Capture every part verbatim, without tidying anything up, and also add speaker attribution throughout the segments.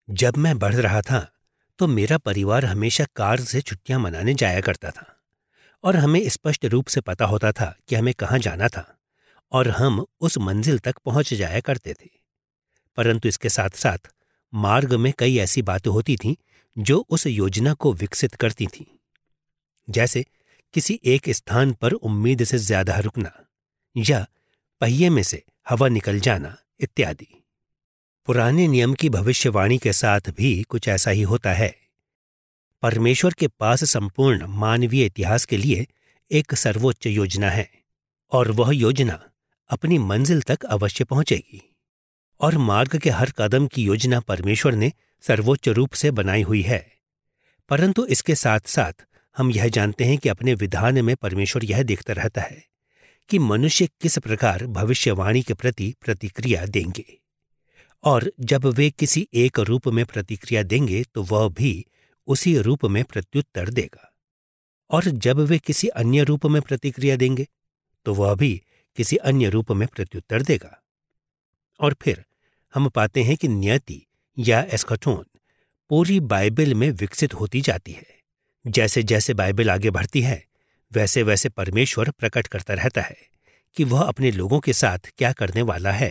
Speaker 1: जब मैं बढ़ रहा था तो मेरा परिवार हमेशा कार से छुट्टियां मनाने जाया करता था और हमें स्पष्ट रूप से पता होता था कि हमें कहाँ जाना था और हम उस मंजिल तक पहुंच जाया करते थे। परंतु इसके साथ साथ मार्ग में कई ऐसी बातें होती थीं जो उस योजना को विकसित करती थीं, जैसे किसी एक स्थान पर उम्मीद से ज्यादा रुकना या पहिए में से हवा निकल जाना इत्यादि। पुराने नियम की भविष्यवाणी के साथ भी कुछ ऐसा ही होता है। परमेश्वर के पास संपूर्ण मानवीय इतिहास के लिए एक सर्वोच्च योजना है और वह योजना अपनी मंजिल तक अवश्य पहुंचेगी। और मार्ग के हर कदम की योजना परमेश्वर ने सर्वोच्च रूप से बनाई हुई है। परंतु इसके साथ साथ हम यह जानते हैं कि अपने विधान में परमेश्वर यह देखता रहता है कि मनुष्य किस प्रकार भविष्यवाणी के प्रति प्रतिक्रिया देंगे, और जब वे किसी एक रूप में प्रतिक्रिया देंगे तो वह भी उसी रूप में प्रत्युत्तर देगा, और जब वे किसी अन्य रूप में प्रतिक्रिया देंगे तो वह भी किसी अन्य रूप में प्रत्युत्तर देगा। और फिर हम पाते हैं कि नियति या एस्कटोन पूरी बाइबल में विकसित होती जाती है। जैसे जैसे बाइबल आगे बढ़ती है वैसे वैसे परमेश्वर प्रकट करता रहता है कि वह अपने लोगों के साथ क्या करने वाला है।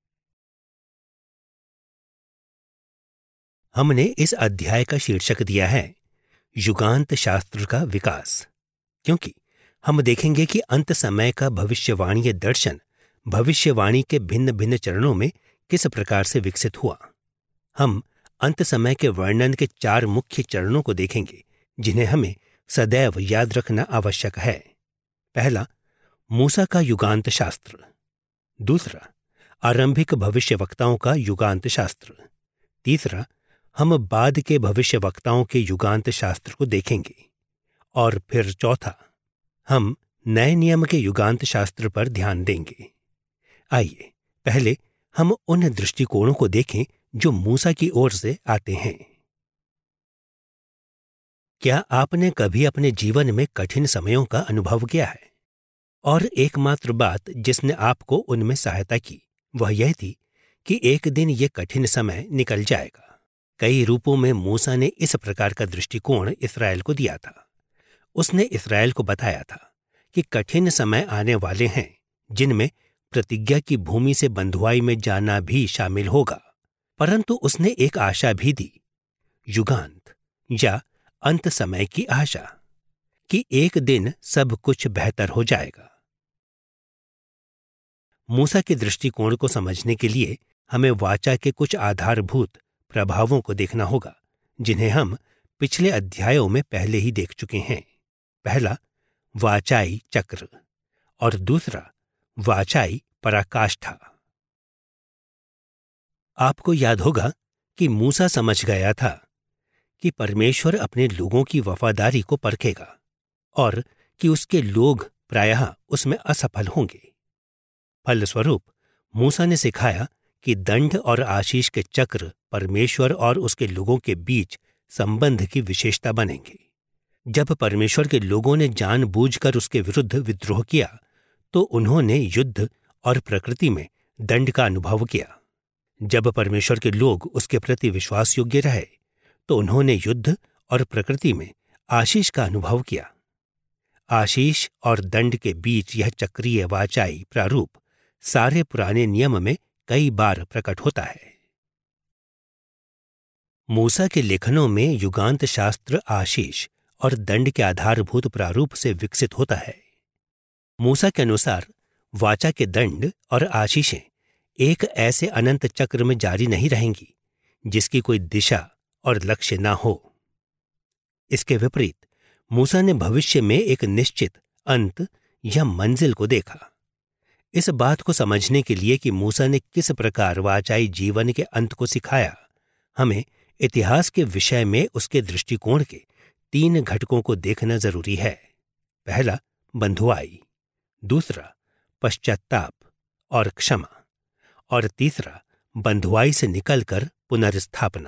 Speaker 1: हमने इस अध्याय का शीर्षक दिया है युगांत शास्त्र का विकास, क्योंकि हम देखेंगे कि अंत समय का भविष्यवाणी दर्शन भविष्यवाणी के भिन्न भिन्न चरणों में किस प्रकार से विकसित हुआ। हम अंत समय के वर्णन के चार मुख्य चरणों को देखेंगे जिन्हें हमें सदैव याद रखना आवश्यक है। पहला, मूसा का युगांत शास्त्र। दूसरा, आरंभिक भविष्यवक्ताओं का युगांत शास्त्र। तीसरा, हम बाद के भविष्यवक्ताओं के युगांत शास्त्र को देखेंगे। और फिर चौथा, हम नए नियम के युगांत शास्त्र पर ध्यान देंगे। आइए पहले हम उन दृष्टिकोणों को देखें जो मूसा की ओर से आते हैं। क्या आपने कभी अपने जीवन में कठिन समयों का अनुभव किया है? और एकमात्र बात जिसने आपको उनमें सहायता की वह यह थी कि एक दिन ये कठिन समय निकल जाएगा। कई रूपों में मूसा ने इस प्रकार का दृष्टिकोण इस्राएल को दिया था। उसने इस्राएल को बताया था कि कठिन समय आने वाले हैं जिनमें प्रतिज्ञा की भूमि से बंधुआई में जाना भी शामिल होगा। परंतु उसने एक आशा भी दी, युगांत या अंत समय की आशा, कि एक दिन सब कुछ बेहतर हो जाएगा। मूसा के दृष्टिकोण को समझने के लिए हमें वाचा के कुछ आधारभूत प्रभावों को देखना होगा जिन्हें हम पिछले अध्यायों में पहले ही देख चुके हैं। पहला, वाचाई चक्र, और दूसरा वाचाई पराकाष्ठा। आपको याद होगा कि मूसा समझ गया था कि परमेश्वर अपने लोगों की वफादारी को परखेगा और कि उसके लोग प्रायः उसमें असफल होंगे। फलस्वरूप मूसा ने सिखाया कि दंड और आशीष के चक्र परमेश्वर और उसके लोगों के बीच संबंध की विशेषता बनेंगे। जब परमेश्वर के लोगों ने जानबूझकर उसके विरुद्ध विद्रोह किया तो उन्होंने युद्ध और प्रकृति में दंड का अनुभव किया। जब परमेश्वर के लोग उसके प्रति विश्वास योग्य रहे तो उन्होंने युद्ध और प्रकृति में आशीष का अनुभव किया। आशीष और दंड के बीच यह चक्रीय वाचाई प्रारूप सारे पुराने नियम में कई बार प्रकट होता है। मूसा के लेखनों में युगांत शास्त्र आशीष और दंड के आधारभूत प्रारूप से विकसित होता है। मूसा के अनुसार वाचा के दंड और आशीषें एक ऐसे अनंत चक्र में जारी नहीं रहेंगी जिसकी कोई दिशा और लक्ष्य ना हो। इसके विपरीत मूसा ने भविष्य में एक निश्चित अंत या मंजिल को देखा। इस बात को समझने के लिए कि मूसा ने किस प्रकार वाचाई जीवन के अंत को सिखाया, हमें इतिहास के विषय में उसके दृष्टिकोण के तीन घटकों को देखना जरूरी है। पहला, बंधुआई। दूसरा, पश्चाताप और क्षमा। और तीसरा, बंधुआई से निकलकर पुनर्स्थापना।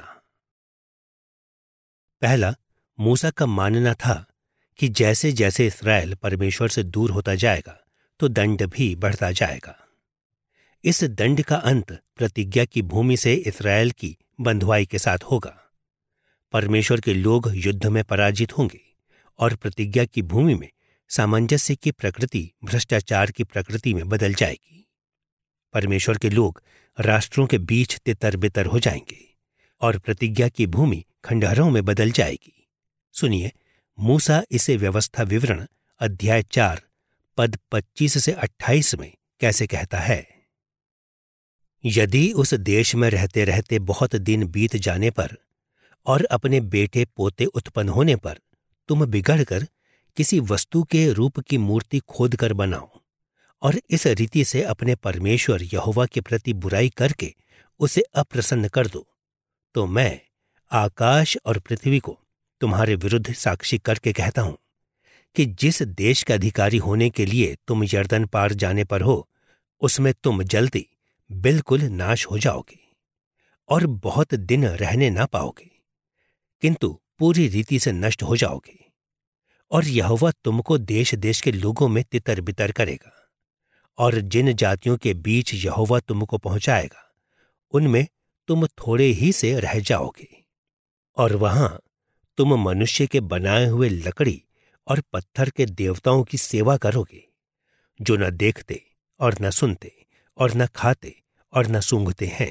Speaker 1: पहला, मूसा का मानना था कि जैसे जैसे इस्राएल परमेश्वर से दूर होता जाएगा तो दंड भी बढ़ता जाएगा। इस दंड का अंत प्रतिज्ञा की भूमि से इस्राएल की बंधुआई के साथ होगा। परमेश्वर के लोग युद्ध में पराजित होंगे और प्रतिज्ञा की भूमि में सामंजस्य की प्रकृति भ्रष्टाचार की प्रकृति में बदल जाएगी। परमेश्वर के लोग राष्ट्रों के बीच तितर बितर हो जाएंगे और प्रतिज्ञा की भूमि खंडहरों में बदल जाएगी। सुनिए, मूसा इसे व्यवस्था विवरण अध्याय चार पद पच्चीस से अट्ठाईस में कैसे कहता है। यदि उस देश में रहते रहते बहुत दिन बीत जाने पर और अपने बेटे पोते उत्पन्न होने पर तुम बिगड़कर किसी वस्तु के रूप की मूर्ति खोद कर बनाओ और इस रीति से अपने परमेश्वर यहोवा के प्रति बुराई करके उसे अप्रसन्न कर दो, तो मैं आकाश और पृथ्वी को तुम्हारे विरुद्ध साक्षी करके कहता हूं कि जिस देश के अधिकारी होने के लिए तुम यरदन पार जाने पर हो, उसमें तुम जल्दी बिल्कुल नाश हो जाओगे और बहुत दिन रहने ना पाओगे, किंतु पूरी रीति से नष्ट हो जाओगे। और यहोवा तुमको देश देश के लोगों में तितर बितर करेगा, और जिन जातियों के बीच यहोवा तुमको पहुंचाएगा उनमें तुम थोड़े ही से रह जाओगे। और वहां तुम मनुष्य के बनाए हुए लकड़ी और पत्थर के देवताओं की सेवा करोगे, जो न देखते और न सुनते और न खाते और न सूंघते हैं।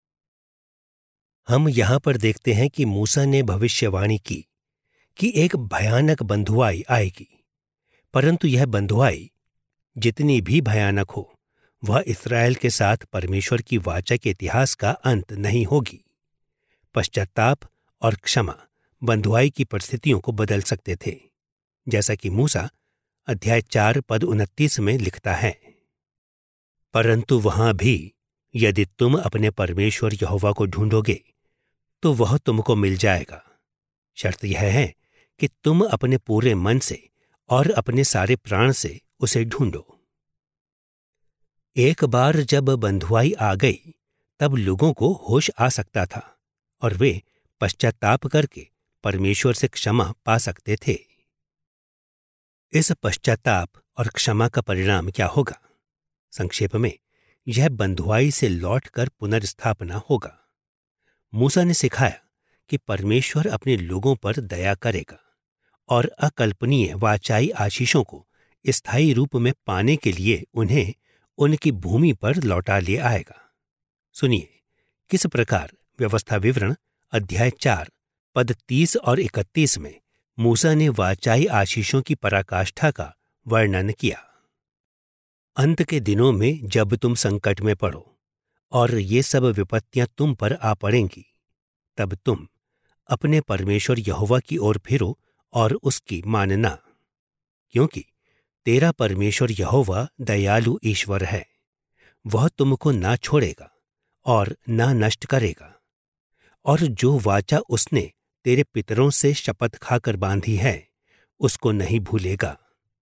Speaker 1: हम यहां पर देखते हैं कि मूसा ने भविष्यवाणी की कि एक भयानक बंधुआई आएगी, परंतु यह बंधुआई जितनी भी भयानक हो, वह इस्राएल के साथ परमेश्वर की वाचा के इतिहास का अंत नहीं होगी। पश्चाताप और क्षमा बंधुआई की परिस्थितियों को बदल सकते थे, जैसा कि मूसा अध्याय चार पद उनतीस में लिखता है। परंतु वहां भी यदि तुम अपने परमेश्वर यहोवा को ढूंढोगे तो वह तुमको मिल जाएगा। शर्त यह है कि तुम अपने पूरे मन से और अपने सारे प्राण से उसे ढूंढो। एक बार जब बंधुआई आ गई तब लोगों को होश आ सकता था और वे पश्चाताप करके परमेश्वर से क्षमा पा सकते थे। इस पश्चाताप और क्षमा का परिणाम क्या होगा? संक्षेप में, यह बंधुआई से लौटकर पुनर्स्थापना होगा। मूसा ने सिखाया कि परमेश्वर अपने लोगों पर दया करेगा और अकल्पनीय वाचाई आशीषों को स्थायी रूप में पाने के लिए उन्हें उनकी भूमि पर लौटा ले आएगा। सुनिए किस प्रकार व्यवस्था विवरण अध्याय चार पद तीस और इकतीस में मूसा ने वाचाई आशीषों की पराकाष्ठा का वर्णन किया। अंत के दिनों में जब तुम संकट में पड़ो और ये सब विपत्तियां तुम पर आ पड़ेंगी, तब तुम अपने परमेश्वर यहोवा की ओर फिरो और उसकी मानना, क्योंकि तेरा परमेश्वर यहोवा दयालु ईश्वर है। वह तुमको ना छोड़ेगा और ना नष्ट करेगा, और जो वाचा उसने तेरे पितरों से शपथ खाकर बांधी है उसको नहीं भूलेगा।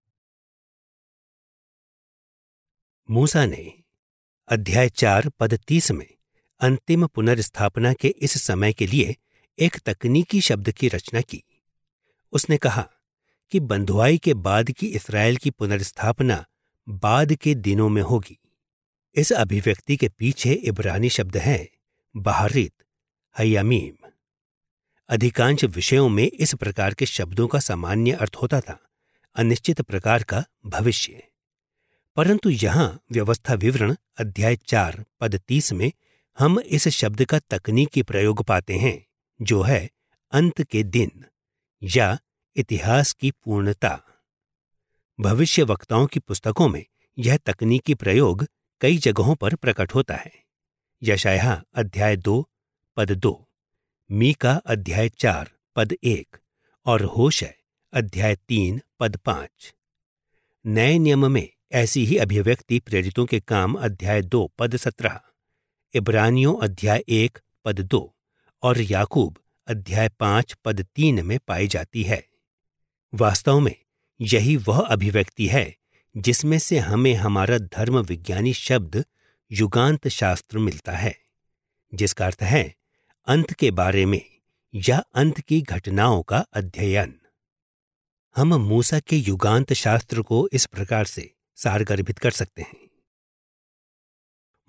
Speaker 1: मूसा ने अध्याय चार पद तीस में अंतिम पुनर्स्थापना के इस समय के लिए एक तकनीकी शब्द की रचना की। उसने कहा कि बंधुआई के बाद की इस्राएल की पुनर्स्थापना बाद के दिनों में होगी। इस अभिव्यक्ति के पीछे इब्रानी शब्द है बहारित हयामीम। अधिकांश विषयों में इस प्रकार के शब्दों का सामान्य अर्थ होता था अनिश्चित प्रकार का भविष्य, परंतु यहां व्यवस्था विवरण अध्याय चार पद तीस में हम इस शब्द का तकनीकी प्रयोग पाते हैं, जो है अंत के दिन या इतिहास की पूर्णता। भविष्य वक्ताओं की पुस्तकों में यह तकनीकी प्रयोग कई जगहों पर प्रकट होता है। यशायाह अध्याय दो पद दो, मीका अध्याय चार पद एक और होशे अध्याय तीन पद पांच। नए नियम में ऐसी ही अभिव्यक्ति प्रेरितों के काम अध्याय दो पद सत्रह, इब्रानियों अध्याय एक पद दो और याकूब अध्याय पांच पद तीन में पाई जाती है। वास्तव में यही वह अभिव्यक्ति है जिसमें से हमें हमारा धर्म विज्ञानी शब्द युगांत शास्त्र मिलता है, जिसका अर्थ है अंत के बारे में या अंत की घटनाओं का अध्ययन। हम मूसा के युगांत शास्त्र को इस प्रकार से सारगर्भित कर सकते हैं।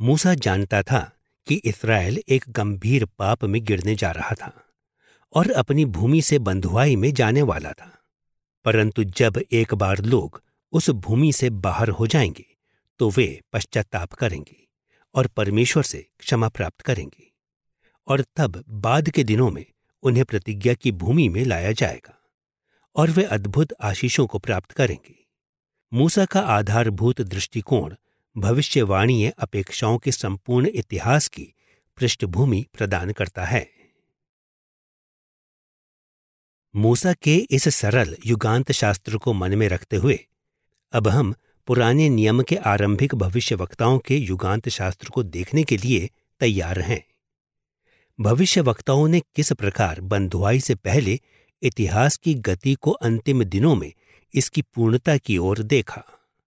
Speaker 1: मूसा जानता था कि इस्राएल एक गंभीर पाप में गिरने जा रहा था और अपनी भूमि से बंधुआई में जाने वाला था। परंतु जब एक बार लोग उस भूमि से बाहर हो जाएंगे तो वे पश्चाताप करेंगे और परमेश्वर से क्षमा प्राप्त करेंगे, और तब बाद के दिनों में उन्हें प्रतिज्ञा की भूमि में लाया जाएगा और वे अद्भुत आशीषों को प्राप्त करेंगे। मूसा का आधारभूत दृष्टिकोण भविष्यवाणीय अपेक्षाओं के संपूर्ण इतिहास की पृष्ठभूमि प्रदान करता है। मूसा के इस सरल युगांत शास्त्र को मन में रखते हुए अब हम पुराने नियम के आरंभिक भविष्यवक्ताओं के युगांत शास्त्र को देखने के लिए तैयार हैं। भविष्यवक्ताओं ने किस प्रकार बंधुआई से पहले इतिहास की गति को अंतिम दिनों में इसकी पूर्णता की ओर देखा।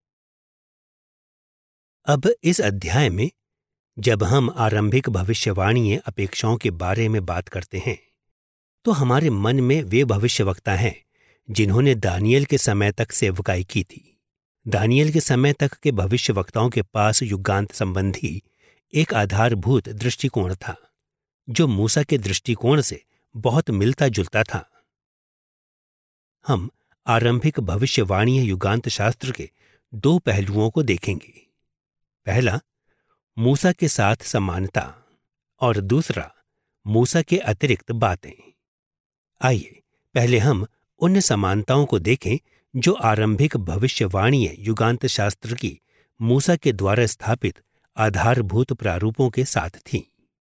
Speaker 1: अब इस अध्याय में जब हम आरंभिक भविष्यवाणीय अपेक्षाओं के बारे में बात करते हैं तो हमारे मन में वे भविष्यवक्ता हैं जिन्होंने दानियल के समय तक सेवकाई की थी। दानियल के समय तक के भविष्यवक्ताओं के पास युगांत संबंधी एक आधारभूत दृष्टिकोण था जो मूसा के दृष्टिकोण से बहुत मिलता जुलता था। हम आरंभिक भविष्यवाणीय युगांत शास्त्र के दो पहलुओं को देखेंगे। पहला, मूसा के साथ समानता, और दूसरा, मूसा के अतिरिक्त बातें। आइए पहले हम उन समानताओं को देखें जो आरंभिक भविष्यवाणीय युगांत शास्त्र की मूसा के द्वारा स्थापित आधारभूत प्रारूपों के साथ थीं।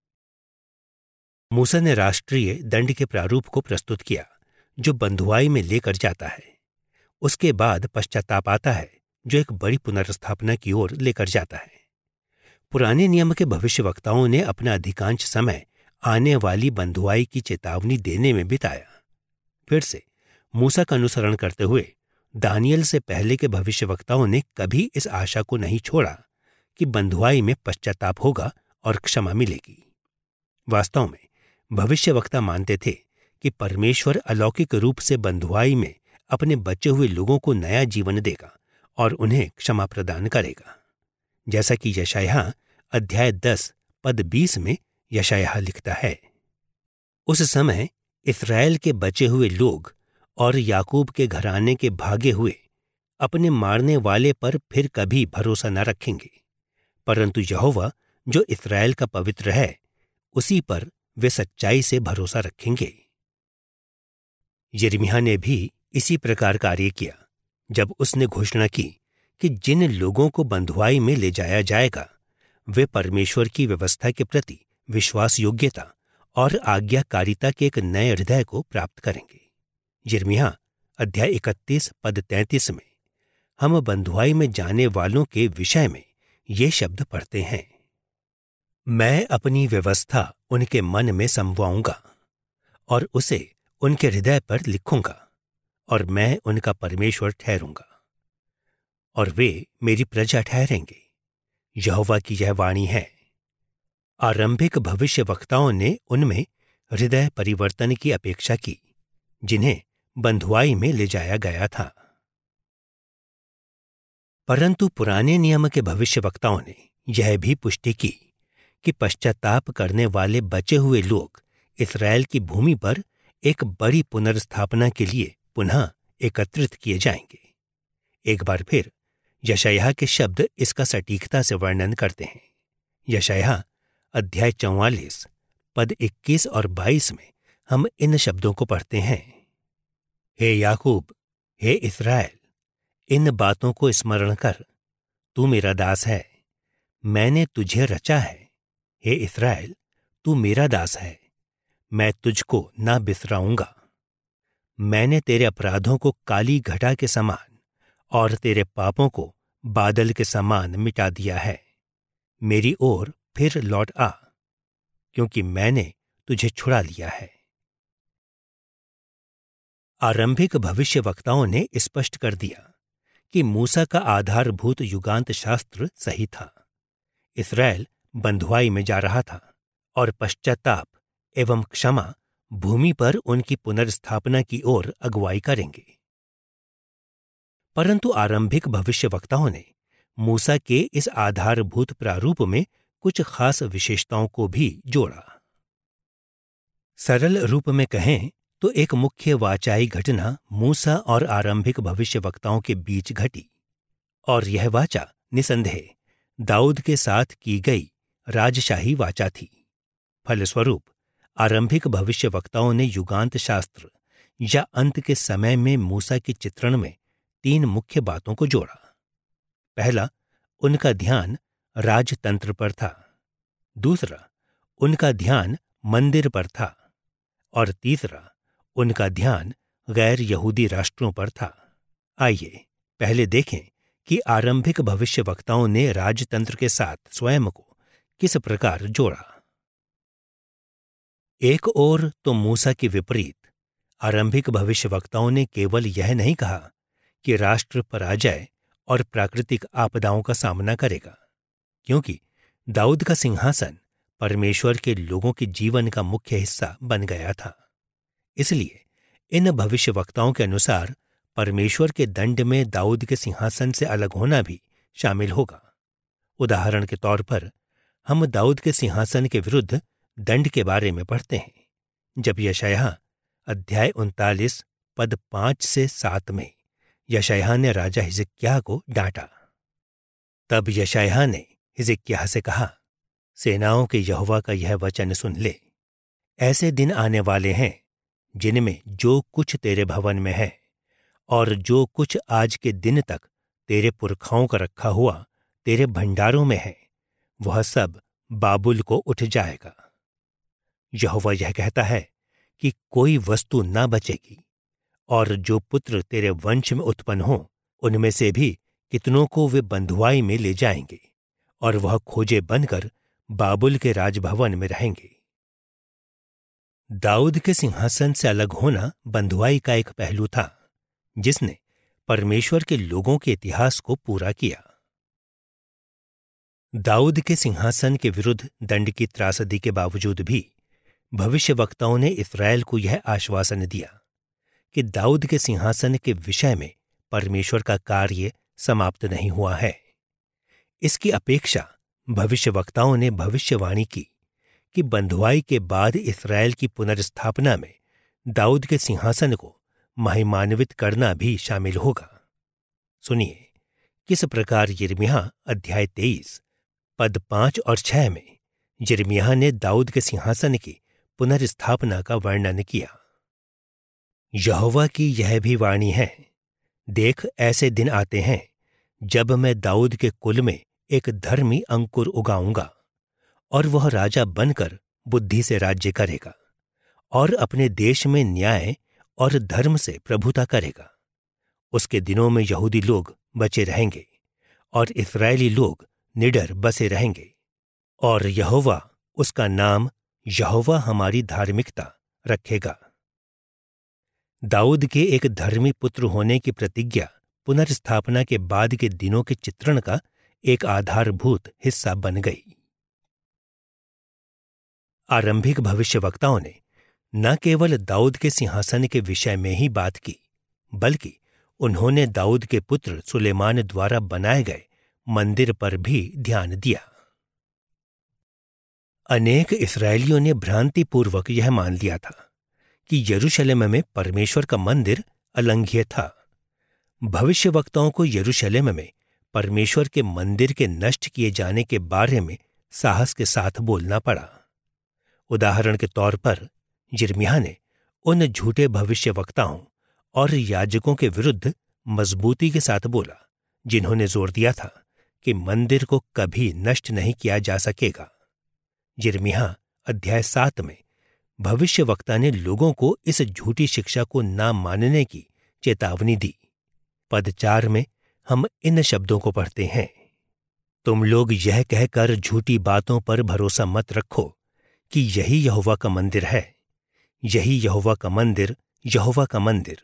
Speaker 1: मूसा ने राष्ट्रीय दंड के प्रारूप को प्रस्तुत किया जो बंधुआई में लेकर जाता है। उसके बाद पश्चाताप आता है जो एक बड़ी पुनर्स्थापना की ओर लेकर जाता है। पुराने नियम के भविष्यवक्ताओं ने अपना अधिकांश समय आने वाली बंधुआई की चेतावनी देने में बिताया। फिर से मूसा का अनुसरण करते हुए दानियल से पहले के भविष्यवक्ताओं ने कभी इस आशा को नहीं छोड़ा कि बंधुआई में पश्चाताप होगा और क्षमा मिलेगी। वास्तव में भविष्यवक्ता मानते थे कि परमेश्वर अलौकिक रूप से बंधुआई में अपने बचे हुए लोगों को नया जीवन देगा और उन्हें क्षमा प्रदान करेगा, जैसा कि यशायाह अध्याय दस पद बीस में यशायाह लिखता है। उस समय इस्राएल के बचे हुए लोग और याकूब के घराने के भागे हुए अपने मारने वाले पर फिर कभी भरोसा न रखेंगे, परंतु यहोवा जो इस्राएल का पवित्र है उसी पर वे सच्चाई से भरोसा रखेंगे। यिर्मयाह ने भी इसी प्रकार कार्य किया जब उसने घोषणा की कि जिन लोगों को बंधुआई में ले जाया जाएगा वे परमेश्वर की व्यवस्था के प्रति विश्वास योग्यता और आज्ञाकारिता के एक नए हृदय को प्राप्त करेंगे। यिर्मयाह अध्याय इकतीस पद तैंतीस में हम बंधुआई में जाने वालों के विषय में ये शब्द पढ़ते हैं, मैं अपनी व्यवस्था उनके मन में समवाऊंगा और उसे उनके हृदय पर लिखूंगा, और मैं उनका परमेश्वर ठहरूंगा और वे मेरी प्रजा ठहरेंगे। यहोवा की यह वाणी है। आरंभिक भविष्यवक्ताओं ने उनमें हृदय परिवर्तन की अपेक्षा की जिन्हें बंधुआई में ले जाया गया था। परंतु पुराने नियम के भविष्यवक्ताओं ने यह भी पुष्टि की कि पश्चाताप करने वाले बचे हुए लोग इस्राएल की भूमि पर एक बड़ी पुनर्स्थापना के लिए पुनः एकत्रित किए जाएंगे। एक बार फिर यशायाह के शब्द इसका सटीकता से वर्णन करते हैं। यशायाह अध्याय चौवालीस पद इक्कीस और बाईस में हम इन शब्दों को पढ़ते हैं, हे याकूब, हे इस्राएल, इन बातों को स्मरण कर, तू मेरा दास है, मैंने तुझे रचा है। हे इस्राएल, तू मेरा दास है, मैं तुझको ना बिसराऊंगा। मैंने तेरे अपराधों को काली घटा के समान और तेरे पापों को बादल के समान मिटा दिया है। मेरी ओर फिर लौट आ, क्योंकि मैंने तुझे छुड़ा लिया है। आरंभिक भविष्यवक्ताओं ने स्पष्ट कर दिया कि मूसा का आधारभूत युगांत शास्त्र सही था। इस्राएल बंधुआई में जा रहा था और पश्चाताप एवं क्षमा भूमि पर उनकी पुनर्स्थापना की ओर अगुवाई करेंगे। परंतु आरंभिक भविष्यवक्ताओं ने मूसा के इस आधारभूत प्रारूप में कुछ खास विशेषताओं को भी जोड़ा। सरल रूप में कहें तो एक मुख्य वाचाई घटना मूसा और आरंभिक भविष्यवक्ताओं के बीच घटी, और यह वाचा निसंदेह दाऊद के साथ की गई राजशाही वाचा थी। फलस्वरूप आरंभिक भविष्यवक्ताओं ने युगांत शास्त्र या अंत के समय में मूसा के चित्रण में तीन मुख्य बातों को जोड़ा। पहला, उनका ध्यान राजतंत्र पर था। दूसरा, उनका ध्यान मंदिर पर था। और तीसरा, उनका ध्यान गैर यहूदी राष्ट्रों पर था। आइए पहले देखें कि आरंभिक भविष्यवक्ताओं ने राजतंत्र के साथ स्वयं को किस प्रकार जोड़ा। एक ओर तो मूसा के विपरीत आरंभिक भविष्यवक्ताओं ने केवल यह नहीं कहा कि राष्ट्र पराजय और प्राकृतिक आपदाओं का सामना करेगा, क्योंकि दाऊद का सिंहासन परमेश्वर के लोगों के जीवन का मुख्य हिस्सा बन गया था। इसलिए इन भविष्यवक्ताओं के अनुसार परमेश्वर के दंड में दाऊद के सिंहासन से अलग होना भी शामिल होगा। उदाहरण के तौर पर हम दाऊद के सिंहासन के विरुद्ध दंड के बारे में पढ़ते हैं जब यशायाह अध्याय उनतालीस पद पांच से सात में यशायाह ने राजा हिजकिय्याह को डांटा। तब यशायाह ने हिजकिय्याह से कहा, सेनाओं के यहोवा का यह वचन सुन ले। ऐसे दिन आने वाले हैं जिनमें जो कुछ तेरे भवन में है और जो कुछ आज के दिन तक तेरे पुरखाओं का रखा हुआ तेरे भंडारों में है, वह सब बाबुल को उठ जाएगा। यहोवा यह कहता है कि कोई वस्तु न बचेगी, और जो पुत्र तेरे वंश में उत्पन्न हो उनमें से भी कितनों को वे बंधुआई में ले जाएंगे, और वह खोजे बनकर बाबुल के राजभवन में रहेंगे। दाऊद के सिंहासन से अलग होना बंधुआई का एक पहलू था जिसने परमेश्वर के लोगों के इतिहास को पूरा किया। दाऊद के सिंहासन के विरुद्ध दंड की त्रासदी के बावजूद भी भविष्यवक्ताओं ने इस्राएल को यह आश्वासन दिया कि दाऊद के सिंहासन के विषय में परमेश्वर का कार्य समाप्त नहीं हुआ है। इसकी अपेक्षा भविष्यवक्ताओं ने भविष्यवाणी की कि बंधुआई के बाद इस्राएल की पुनर्स्थापना में दाऊद के सिंहासन को महिमान्वित करना भी शामिल होगा। सुनिए किस प्रकार यिर्मयाह अध्याय तेईस पद पांच और छह में यिर्मयाह ने दाऊद के सिंहासन की पुनर्स्थापना का वर्णन किया। यहोवा की यह भी वाणी है, देख ऐसे दिन आते हैं जब मैं दाऊद के कुल में एक धर्मी अंकुर उगाऊंगा, और वह राजा बनकर बुद्धि से राज्य करेगा और अपने देश में न्याय और धर्म से प्रभुता करेगा। उसके दिनों में यहूदी लोग बचे रहेंगे और इस्राएली लोग निडर बसे रहेंगे, और यहोवा उसका नाम यहोवा हमारी धार्मिकता रखेगा। दाऊद के एक धर्मी पुत्र होने की प्रतिज्ञा पुनर्स्थापना के बाद के दिनों के चित्रण का एक आधारभूत हिस्सा बन गई। आरंभिक भविष्यवक्ताओं ने न केवल दाऊद के सिंहासन के विषय में ही बात की, बल्कि उन्होंने दाऊद के पुत्र सुलेमान द्वारा बनाए गए मंदिर पर भी ध्यान दिया। अनेक इस्राएलियों ने भ्रांतिपूर्वक यह मान लिया था कि यरूशलेम में परमेश्वर का मंदिर अलंघ्य था। भविष्यवक्ताओं को यरूशलेम में परमेश्वर के मंदिर के नष्ट किए जाने के बारे में साहस के साथ बोलना पड़ा। उदाहरण के तौर पर यिर्मयाह ने उन झूठे भविष्यवक्ताओं और याजकों के विरुद्ध मजबूती के साथ बोला जिन्होंने जोर दिया था कि मंदिर को कभी नष्ट नहीं किया जा सकेगा। यिर्मयाह अध्याय सात में भविष्यवक्ता ने लोगों को इस झूठी शिक्षा को न मानने की चेतावनी दी। पद चार में हम इन शब्दों को पढ़ते हैं, तुम लोग यह कहकर झूठी बातों पर भरोसा मत रखो कि यही यहोवा का मंदिर है, यही यहोवा का मंदिर, यहोवा का मंदिर।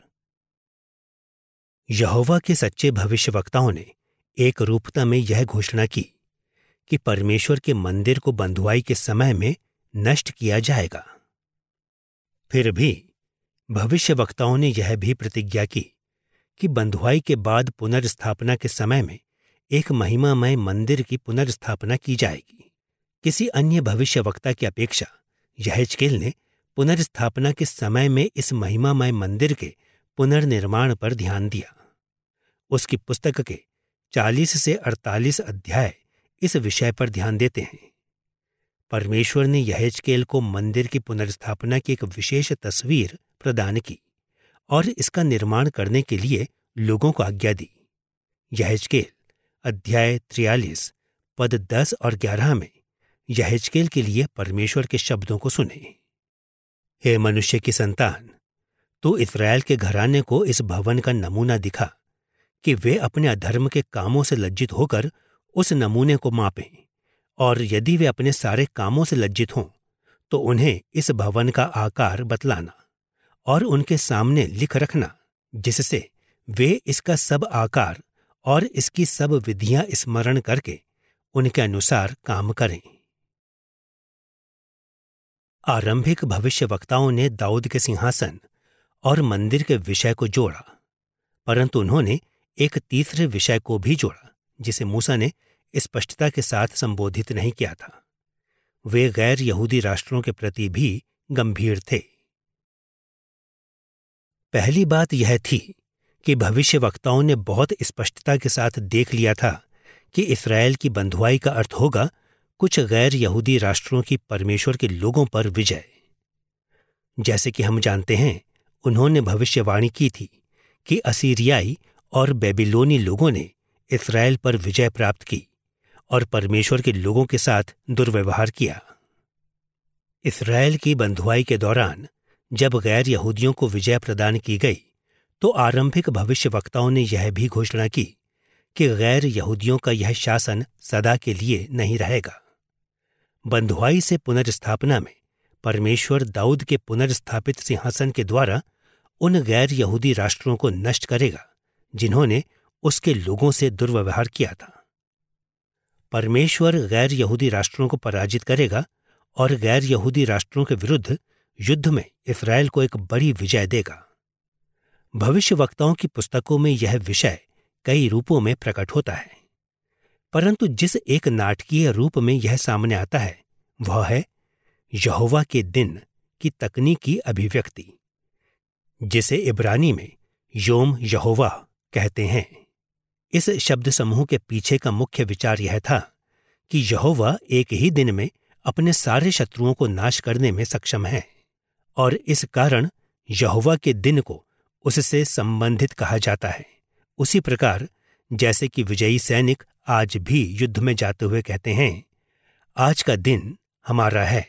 Speaker 1: यहोवा के सच्चे भविष्यवक्ताओं ने एक रूपता में यह घोषणा की कि परमेश्वर के मंदिर को बंधुआई के समय में नष्ट किया जाएगा। फिर भी भविष्यवक्ताओं ने यह भी प्रतिज्ञा की कि बंधुआई के बाद पुनर्स्थापना के समय में एक महिमामय मंदिर की पुनर्स्थापना की जाएगी, किसी अन्य भविष्यवक्ता की अपेक्षा यहेजकेल ने पुनर्स्थापना के समय में इस महिमामय मंदिर के पुनर्निर्माण पर ध्यान दिया। उसकी पुस्तक के चालीस से अड़तालीस अध्याय इस विषय पर ध्यान देते हैं। परमेश्वर ने यहेजकेल को मंदिर की पुनर्स्थापना की एक विशेष तस्वीर प्रदान की और इसका निर्माण करने के लिए लोगों को आज्ञा दी। यहेजकेल अध्याय त्रियालीस पद दस और ग्यारह में यहेजकेल के लिए परमेश्वर के शब्दों को सुने। हे मनुष्य की संतान, तू इस्राएल के घराने को इस भवन का नमूना दिखा कि वे अपने अधर्म के कामों से लज्जित होकर उस नमूने को मापें, और यदि वे अपने सारे कामों से लज्जित हों तो उन्हें इस भवन का आकार बतलाना और उनके सामने लिख रखना, जिससे वे इसका सब आकार और इसकी सब विधियां स्मरण करके उनके अनुसार काम करें। आरंभिक भविष्यवक्ताओं ने दाऊद के सिंहासन और मंदिर के विषय को जोड़ा, परंतु उन्होंने एक तीसरे विषय को भी जोड़ा जिसे मूसा ने स्पष्टता के साथ संबोधित नहीं किया था। वे गैर यहूदी राष्ट्रों के प्रति भी गंभीर थे। पहली बात यह थी कि भविष्यवक्ताओं ने बहुत स्पष्टता के साथ देख लिया था कि इस्राएल की बंधुआई का अर्थ होगा कुछ गैर यहूदी राष्ट्रों की परमेश्वर के लोगों पर विजय। जैसे कि हम जानते हैं, उन्होंने भविष्यवाणी की थी कि असीरियाई और बेबीलोनी लोगों ने इस्राएल पर विजय प्राप्त की और परमेश्वर के लोगों के साथ दुर्व्यवहार किया। इस्राएल की बंधुआई के दौरान जब गैर यहूदियों को विजय प्रदान की गई तो आरंभिक भविष्यवक्ताओं ने यह भी घोषणा की कि गैर यहूदियों का यह शासन सदा के लिए नहीं रहेगा। बंधुआई से पुनर्स्थापना में परमेश्वर दाऊद के पुनर्स्थापित सिंहासन के द्वारा उन गैर यहूदी राष्ट्रों को नष्ट करेगा जिन्होंने उसके लोगों से दुर्व्यवहार किया था। परमेश्वर गैर यहूदी राष्ट्रों को पराजित करेगा और गैर यहूदी राष्ट्रों के विरुद्ध युद्ध में इस्राएल को एक बड़ी विजय देगा। भविष्यवक्ताओं की पुस्तकों में यह विषय कई रूपों में प्रकट होता है, परंतु जिस एक नाटकीय रूप में यह सामने आता है वह है यहोवा के दिन की तकनीकी अभिव्यक्ति, जिसे इब्रानी में योम यहोवा कहते हैं। इस शब्द समूह के पीछे का मुख्य विचार यह था कि यहोवा एक ही दिन में अपने सारे शत्रुओं को नाश करने में सक्षम है और इस कारण यहोवा के दिन को उससे संबंधित कहा जाता है। उसी प्रकार जैसे कि विजयी सैनिक आज भी युद्ध में जाते हुए कहते हैं, आज का दिन हमारा है।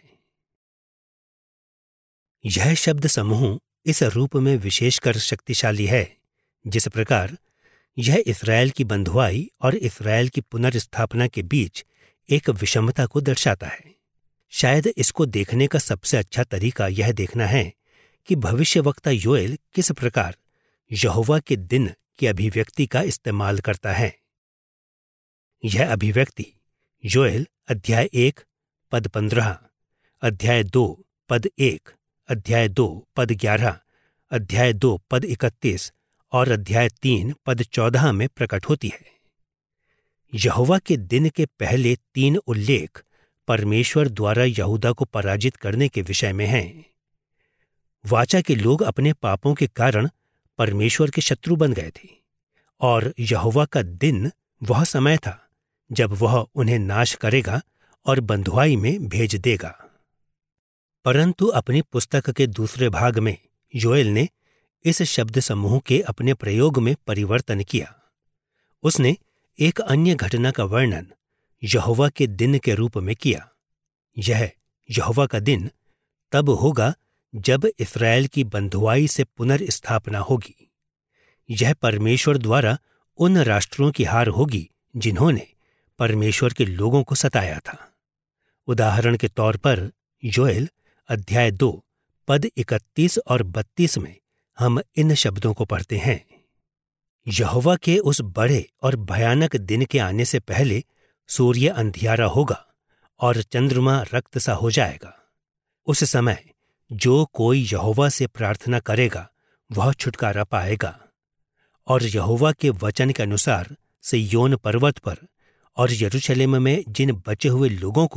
Speaker 1: यह शब्द समूह इस रूप में विशेषकर शक्तिशाली है जिस प्रकार यह इस्राएल की बंधुआई और इस्राएल की पुनर्स्थापना के बीच एक विषमता को दर्शाता है। शायद इसको देखने का सबसे अच्छा तरीका यह देखना है कि भविष्यवक्ता योएल किस प्रकार यहोवा के दिन की अभिव्यक्ति का इस्तेमाल करता है। यह अभिव्यक्ति योएल अध्याय एक पद पंद्रह, अध्याय दो पद एक, अध्याय दो पद ग्यारह, अध्याय दो पद इकतीस और अध्याय तीन पद चौदह में प्रकट होती है। यहोवा के दिन के पहले तीन उल्लेख परमेश्वर द्वारा यहूदा को पराजित करने के विषय में हैं। वाचा के लोग अपने पापों के कारण परमेश्वर के शत्रु बन गए थे और यहोवा का दिन वह समय था जब वह उन्हें नाश करेगा और बंधुआई में भेज देगा। परंतु अपनी पुस्तक के दूसरे भाग में योएल ने इस शब्द समूह के अपने प्रयोग में परिवर्तन किया। उसने एक अन्य घटना का वर्णन यहोवा के दिन के रूप में किया। यह यहोवा का दिन तब होगा जब इस्राएल की बंधुआई से पुनर्स्थापना होगी। यह परमेश्वर द्वारा उन राष्ट्रों की हार होगी जिन्होंने परमेश्वर के लोगों को सताया था। उदाहरण के तौर पर योएल अध्याय दो पद इकतीस और बत्तीस में हम इन शब्दों को पढ़ते हैं, यहोवा के उस बड़े और भयानक दिन के आने से पहले सूर्य अंधियारा होगा और चंद्रमा रक्त सा हो जाएगा। उस समय जो कोई यहोवा से प्रार्थना करेगा वह छुटकारा पाएगा। और यहोवा के वचन के अनुसार सिय्योन पर्वत पर और यरूशलेम में जिन बचे हुए लोगों को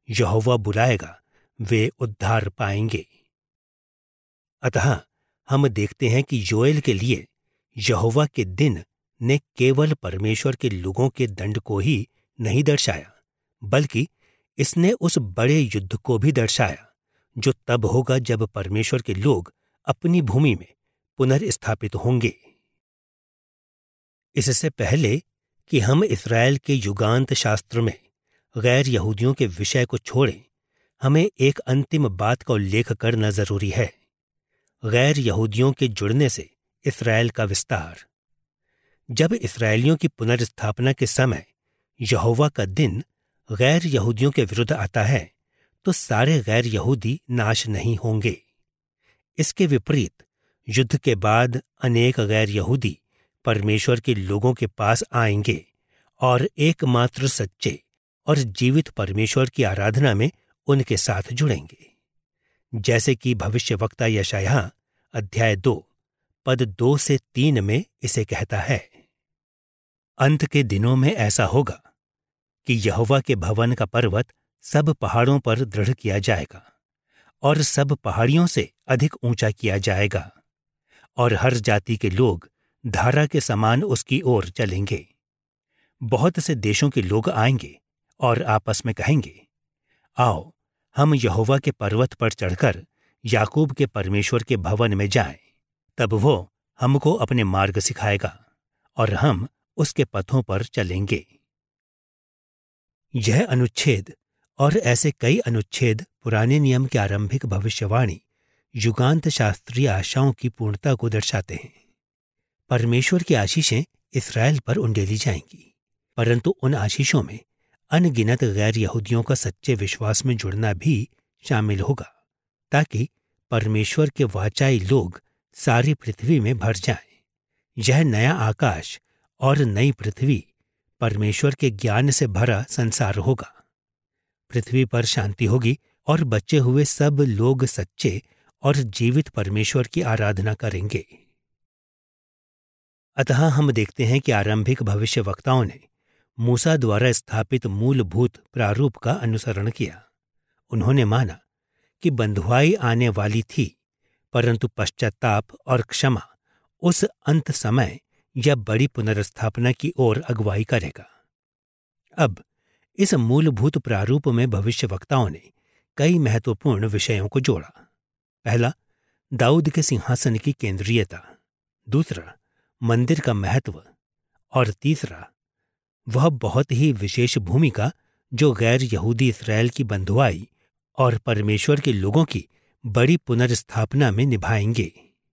Speaker 1: यहोवा बुलाएगा वे उद्धार पाएंगे। अतः हम देखते हैं कि योएल के लिए यहोवा के दिन ने केवल परमेश्वर के लोगों के दंड को ही नहीं दर्शाया, बल्कि इसने उस बड़े युद्ध को भी दर्शाया जो तब होगा जब परमेश्वर के लोग अपनी भूमि में पुनर्स्थापित होंगे। इससे पहले कि हम इस्राएल के युगांत शास्त्र में गैर यहूदियों के विषय को छोड़ें, हमें एक अंतिम बात का उल्लेख करना जरूरी है, गैर यहूदियों के जुड़ने से इस्राएल का विस्तार। जब इस्राएलियों की पुनर्स्थापना के समय यहोवा का दिन गैर यहूदियों के विरुद्ध आता है तो सारे गैर यहूदी नाश नहीं होंगे। इसके विपरीत युद्ध के बाद अनेक गैर यहूदी परमेश्वर के लोगों के पास आएंगे और एकमात्र सच्चे और जीवित परमेश्वर की आराधना में उनके साथ जुड़ेंगे, जैसे कि भविष्यवक्ता यशायाह अध्याय दो पद दो से तीन में इसे कहता है। अंत के दिनों में ऐसा होगा कि यहोवा के भवन का पर्वत सब पहाड़ों पर दृढ़ किया जाएगा और सब पहाड़ियों से अधिक ऊंचा किया जाएगा, और हर जाति के लोग धारा के समान उसकी ओर चलेंगे। बहुत से देशों के लोग आएंगे और आपस में कहेंगे, आओ हम यहोवा के पर्वत पर चढ़कर याकूब के परमेश्वर के भवन में जाएं। तब वो हमको अपने मार्ग सिखाएगा और हम उसके पथों पर चलेंगे। यह अनुच्छेद और ऐसे कई अनुच्छेद पुराने नियम की आरंभिक भविष्यवाणी युगांत शास्त्रीय आशाओं की पूर्णता को दर्शाते हैं। परमेश्वर की आशीषें इस्राएल पर उंडेली जाएंगी, परंतु उन आशीषों में अनगिनत गैर यहूदियों का सच्चे विश्वास में जुड़ना भी शामिल होगा, ताकि परमेश्वर के वाचाई लोग सारी पृथ्वी में भर जाएं। यह नया आकाश और नई पृथ्वी परमेश्वर के ज्ञान से भरा संसार होगा। पृथ्वी पर शांति होगी और बचे हुए सब लोग सच्चे और जीवित परमेश्वर की आराधना करेंगे। अतः हम देखते हैं कि आरंभिक भविष्यवक्ताओं ने मूसा द्वारा स्थापित मूलभूत प्रारूप का अनुसरण किया। उन्होंने माना कि बंधुआई आने वाली थी, परंतु पश्चाताप और क्षमा उस अंत समय या बड़ी पुनर्स्थापना की ओर अगुवाई करेगा। अब इस मूलभूत प्रारूप में भविष्यवक्ताओं ने कई महत्वपूर्ण विषयों को जोड़ा। पहला, दाऊद के सिंहासन की केंद्रीयता। दूसरा, मंदिर का महत्व। और तीसरा, वह बहुत ही विशेष भूमिका जो गैर यहूदी इस्राएल की बंधुआई और परमेश्वर के लोगों की बड़ी पुनर्स्थापना में निभाएंगे।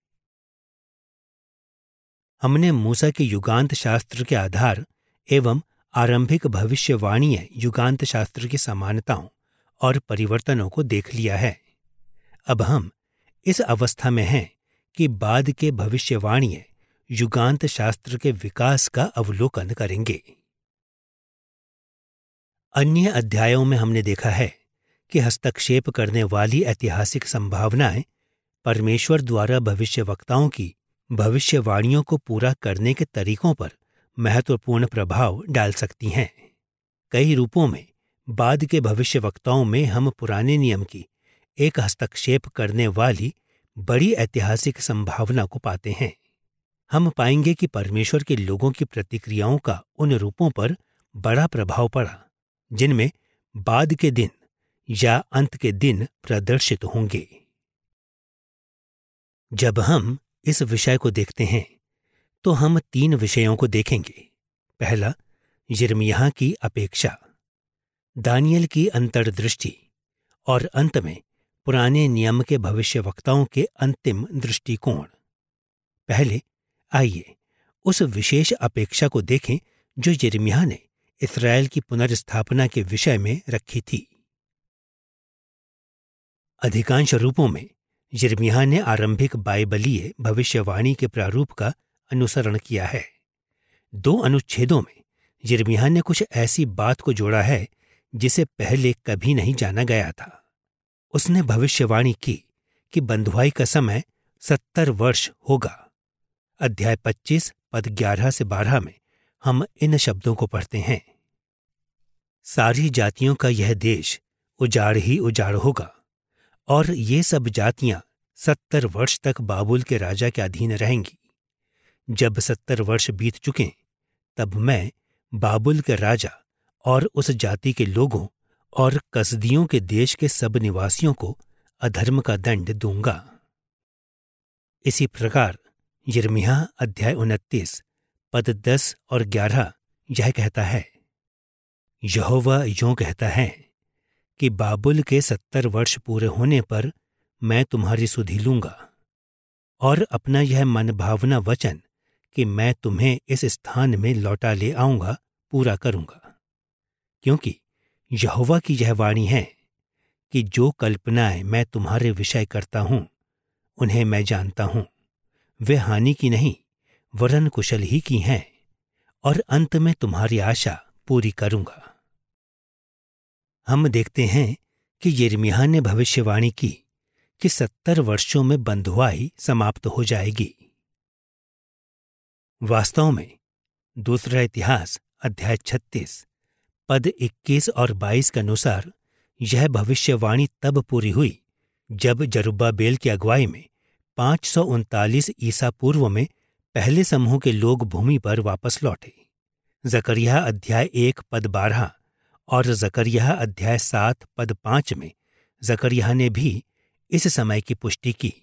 Speaker 1: हमने मूसा के युगांत शास्त्र के आधार एवं आरंभिक भविष्यवाणीय युगांत शास्त्र की समानताओं और परिवर्तनों को देख लिया है। अब हम इस अवस्था में हैं कि बाद के भविष्यवाणीय युगांत शास्त्र के विकास का अवलोकन करेंगे। अन्य अध्यायों में हमने देखा है कि हस्तक्षेप करने वाली ऐतिहासिक संभावनाएं परमेश्वर द्वारा भविष्यवक्ताओं की भविष्यवाणियों को पूरा करने के तरीकों पर महत्वपूर्ण प्रभाव डाल सकती हैं। कई रूपों में बाद के भविष्यवक्ताओं में हम पुराने नियम की एक हस्तक्षेप करने वाली बड़ी ऐतिहासिक संभावना को पाते हैं। हम पाएंगे कि परमेश्वर के लोगों की प्रतिक्रियाओं का उन रूपों पर बड़ा प्रभाव पड़ा जिनमें बाद के दिन या अंत के दिन प्रदर्शित होंगे। जब हम इस विषय को देखते हैं तो हम तीन विषयों को देखेंगे। पहला, यिर्मयाह की अपेक्षा, दानियल की अंतर्दृष्टि और अंत में पुराने नियम के भविष्यवक्ताओं के अंतिम दृष्टिकोण। पहले आइए उस विशेष अपेक्षा को देखें जो यिर्मयाह ने इस्राएल की पुनर्स्थापना के विषय में रखी थी। अधिकांश रूपों में यिर्मयाह ने आरंभिक बाइबलीय भविष्यवाणी के प्रारूप का अनुसरण किया है। दो अनुच्छेदों में यिर्मयाह ने कुछ ऐसी बात को जोड़ा है जिसे पहले कभी नहीं जाना गया था। उसने भविष्यवाणी की कि बंधुआई का समय सत्तर वर्ष होगा। अध्याय पच्चीस पद ग्यारह से बारह में हम इन शब्दों को पढ़ते हैं। सारी जातियों का यह देश उजाड़ ही उजाड़ होगा और ये सब जातियां सत्तर वर्ष तक बाबुल के राजा के अधीन रहेंगी। जब सत्तर वर्ष बीत चुके तब मैं बाबुल के राजा और उस जाति के लोगों और कसदियों के देश के सब निवासियों को अधर्म का दंड दूंगा। इसी प्रकार यिर्मयाह अध्याय उनतीस पद दस और ग्यारह यह कहता है, यहोवा यों कहता है कि बाबुल के सत्तर वर्ष पूरे होने पर मैं तुम्हारी सुधि लूंगा और अपना यह मनभावना वचन कि मैं तुम्हें इस स्थान में लौटा ले आऊंगा पूरा करूंगा, क्योंकि यहोवा की यह वाणी है कि जो कल्पनाएं मैं तुम्हारे विषय करता हूं उन्हें मैं जानता हूं, वे हानि की नहीं वरन कुशल ही की हैं, और अंत में तुम्हारी आशा पूरी करूंगा। हम देखते हैं कि यिर्मयाह ने भविष्यवाणी की कि सत्तर वर्षों में बंधुआई समाप्त हो जाएगी। वास्तव में दूसरा इतिहास अध्याय छत्तीस पद इक्कीस और बाईस के अनुसार यह भविष्यवाणी तब पूरी हुई जब जरुब्बाबेल की अगुवाई में पांच सौ उनतालीस ईसा पूर्व में पहले समूह के लोग भूमि पर वापस लौटे। जकरिया अध्याय एक पद बारह और जकरिया अध्याय सात पद पांच में जकरिया ने भी इस समय की पुष्टि की।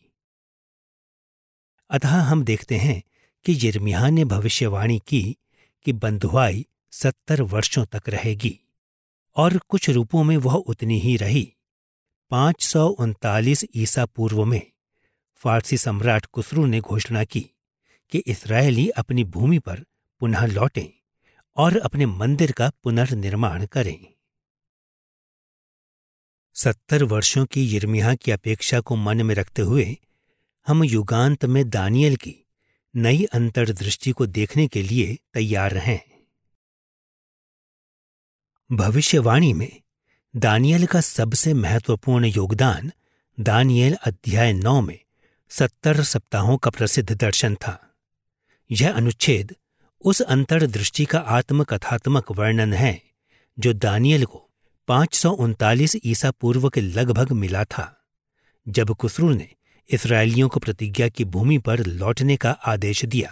Speaker 1: अतः हम देखते हैं कि यिर्मयाह ने भविष्यवाणी की कि बंधुआई सत्तर वर्षों तक रहेगी, और कुछ रूपों में वह उतनी ही रही। पांच सौ उनतालीस ईसा पूर्व में फारसी सम्राट कुसरू ने घोषणा की कि इस्राएली अपनी भूमि पर पुनः लौटें और अपने मंदिर का पुनर्निर्माण करें। सत्तर वर्षों की यिर्मयाह की अपेक्षा को मन में रखते हुए हम युगांत में दानियल की नई अंतर्दृष्टि को देखने के लिए तैयार हैं। भविष्यवाणी में दानियल का सबसे महत्वपूर्ण योगदान दानियल अध्याय नौ में सत्तर सप्ताहों का प्रसिद्ध दर्शन था। यह अनुच्छेद उस अंतर्दृष्टि का आत्मकथात्मक वर्णन है जो दानियल को पांच सौ उनतालीस ईसा पूर्व के लगभग मिला था, जब कुसरू ने इस्राएलियों को प्रतिज्ञा की भूमि पर लौटने का आदेश दिया।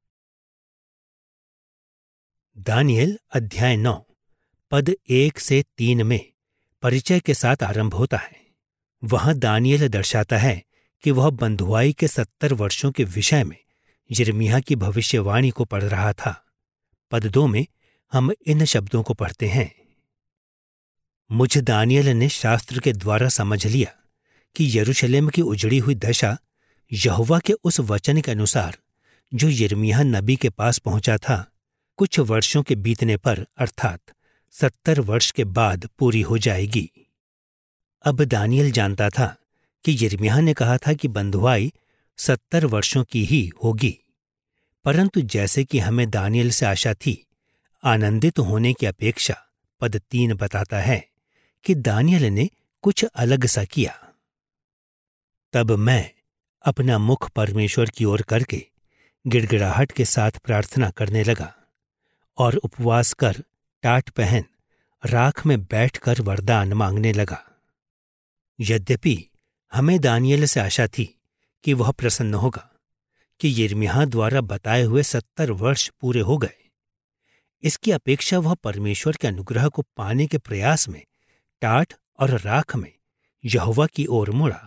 Speaker 1: दानियल अध्याय नौ पद एक से तीन में परिचय के साथ आरंभ होता है। वहां दानियल दर्शाता है कि वह बंधुआई के सत्तर वर्षों के विषय में यिर्मयाह की भविष्यवाणी को पढ़ रहा था। पद दो में हम इन शब्दों को पढ़ते हैं, मुझ दानियल ने शास्त्र के द्वारा समझ लिया कि यरूशलेम की उजड़ी हुई दशा यहोवा के उस वचन के अनुसार जो यिर्मयाह नबी के पास पहुंचा था, कुछ वर्षों के बीतने पर अर्थात सत्तर वर्ष के बाद पूरी हो जाएगी। अब दानियल जानता था कि यिर्मयाह ने कहा था कि बंधुआई सत्तर वर्षों की ही होगी, परंतु जैसे कि हमें दानियल से आशा थी, आनंदित होने की अपेक्षा पद तीन बताता है कि दानियल ने कुछ अलग सा किया। तब मैं अपना मुख परमेश्वर की ओर करके गिड़गिड़ाहट के साथ प्रार्थना करने लगा और उपवास कर टाट पहन राख में बैठकर वरदान मांगने लगा। यद्यपि हमें दानियल से आशा थी कि वह प्रसन्न होगा कि यिर्मयाह द्वारा बताए हुए सत्तर वर्ष पूरे हो गए, इसकी अपेक्षा वह परमेश्वर के अनुग्रह को पाने के प्रयास में टाट और राख में यहोवा की ओर मुड़ा।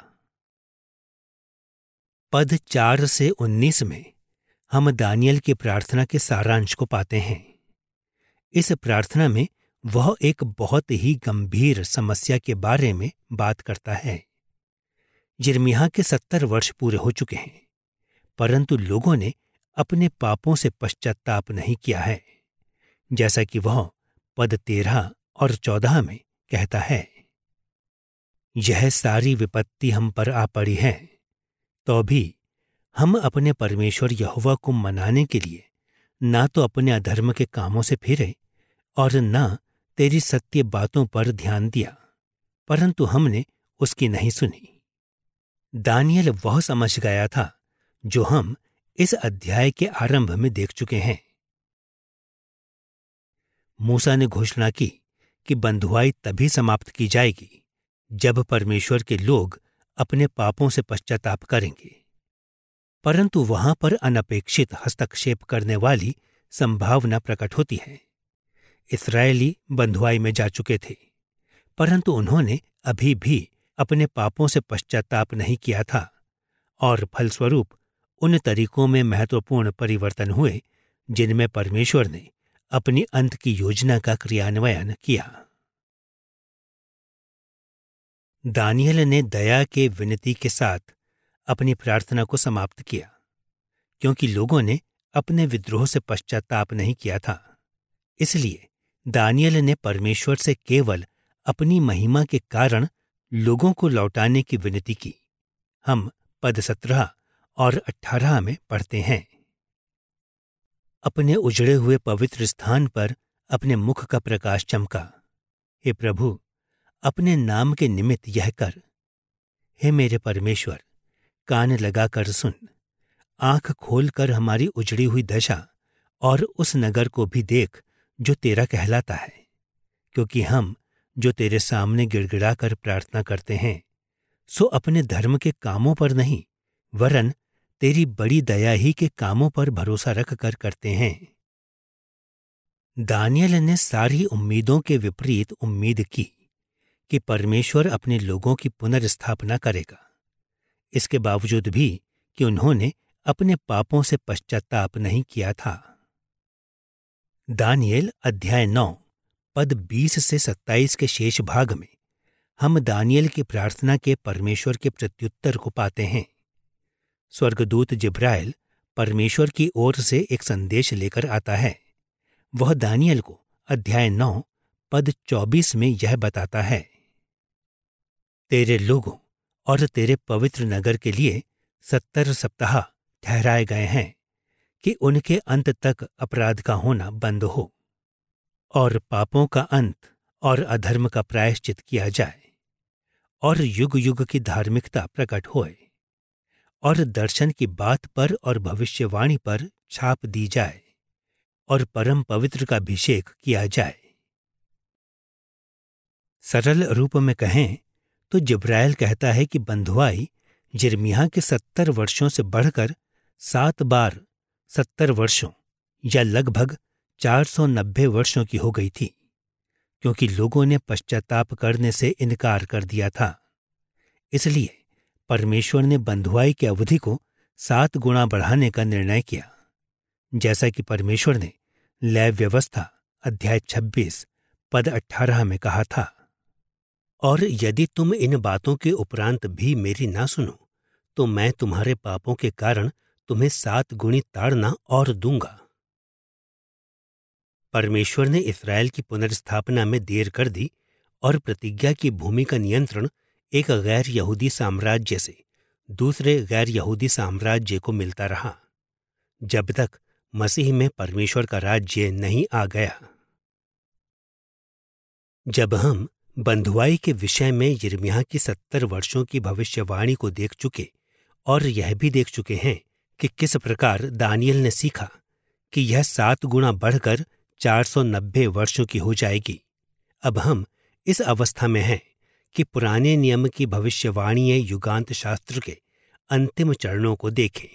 Speaker 1: पद चार से उन्नीस में हम दानियल की प्रार्थना के सारांश को पाते हैं। इस प्रार्थना में वह एक बहुत ही गंभीर समस्या के बारे में बात करता है। यिर्मयाह के सत्तर वर्ष पूरे हो चुके हैं, परंतु लोगों ने अपने पापों से पश्चाताप नहीं किया है, जैसा कि वह पद तेरह और चौदह में कहता है। यह सारी विपत्ति हम पर आ पड़ी है, तो भी हम अपने परमेश्वर यहोवा को मनाने के लिए ना तो अपने अधर्म के कामों से फिरे और न तेरी सत्य बातों पर ध्यान दिया, परंतु हमने उसकी नहीं सुनी। दानियल वह समझ गया था जो हम इस अध्याय के आरंभ में देख चुके हैं। मूसा ने घोषणा की कि बंधुआई तभी समाप्त की जाएगी जब परमेश्वर के लोग अपने पापों से पश्चाताप करेंगे। परंतु वहां पर अनपेक्षित हस्तक्षेप करने वाली संभावना प्रकट होती है। इस्राएली बंधुआई में जा चुके थे, परंतु उन्होंने अभी भी अपने पापों से पश्चाताप नहीं किया था, और फलस्वरूप उन तरीकों में महत्वपूर्ण परिवर्तन हुए जिनमें परमेश्वर ने अपनी अंत की योजना का क्रियान्वयन किया। दानियल ने दया के विनती के साथ अपनी प्रार्थना को समाप्त किया, क्योंकि लोगों ने अपने विद्रोह से पश्चाताप नहीं किया था। इसलिए दानियल ने परमेश्वर से केवल अपनी महिमा के कारण लोगों को लौटाने की विनती की। हम पद सत्रह और अठारह में पढ़ते हैं, अपने उजड़े हुए पवित्र स्थान पर अपने मुख का प्रकाश चमका। हे प्रभु, अपने नाम के निमित्त यह कर। हे मेरे परमेश्वर, कान लगाकर सुन, आंख खोलकर हमारी उजड़ी हुई दशा और उस नगर को भी देख जो तेरा कहलाता है, क्योंकि हम जो तेरे सामने गिड़गिड़ा कर प्रार्थना करते हैं सो अपने धर्म के कामों पर नहीं, वरन तेरी बड़ी दया ही के कामों पर भरोसा रख कर करते हैं। दानियल ने सारी उम्मीदों के विपरीत उम्मीद की कि परमेश्वर अपने लोगों की पुनर्स्थापना करेगा, इसके बावजूद भी कि उन्होंने अपने पापों से पश्चाताप नहीं किया था। दानियल अध्याय नौ पद बीस से सत्ताईस के शेष भाग में हम दानियल की प्रार्थना के परमेश्वर के प्रत्युत्तर को पाते हैं। स्वर्गदूत जिब्राइल परमेश्वर की ओर से एक संदेश लेकर आता है। वह दानियल को अध्याय नौ पद चौबीस में यह बताता है, तेरे लोगों और तेरे पवित्र नगर के लिए सत्तर सप्ताह ठहराए गए हैं कि उनके अंत तक अपराध का होना बंद हो और पापों का अंत और अधर्म का प्रायश्चित किया जाए और युग युग की धार्मिकता प्रकट होए और दर्शन की बात पर और भविष्यवाणी पर छाप दी जाए और परम पवित्र का अभिषेक किया जाए। सरल रूप में कहें तो जिब्राइल कहता है कि बंधुआई यिर्मयाह के सत्तर वर्षों से बढ़कर सात बार सत्तर वर्षों या लगभग चार सौ नब्बे वर्षों की हो गई थी, क्योंकि लोगों ने पश्चाताप करने से इनकार कर दिया था। इसलिए परमेश्वर ने बंधुआई की अवधि को सात गुणा बढ़ाने का निर्णय किया, जैसा कि परमेश्वर ने लय व्यवस्था अध्याय छब्बीस पद अठारह में कहा था, और यदि तुम इन बातों के उपरांत भी मेरी ना सुनो तो मैं तुम्हारे पापों के कारण तुम्हें सात गुणी ताड़ना और दूंगा। परमेश्वर ने इस्राएल की पुनर्स्थापना में देर कर दी और प्रतिज्ञा की भूमि का नियंत्रण एक गैर यहूदी साम्राज्य से दूसरे गैर यहूदी साम्राज्य को मिलता रहा, जब तक मसीह में परमेश्वर का राज्य नहीं आ गया। जब हम बंधुआई के विषय में यिर्मयाह की सत्तर वर्षों की भविष्यवाणी को देख चुके और यह भी देख चुके हैं कि किस प्रकार दानियल ने सीखा कि यह सात गुणा बढ़कर चार सौ नब्बे वर्षों की हो जाएगी, अब हम इस अवस्था में हैं कि पुराने नियम की भविष्यवाणीय युगांत शास्त्र के अंतिम चरणों को देखें।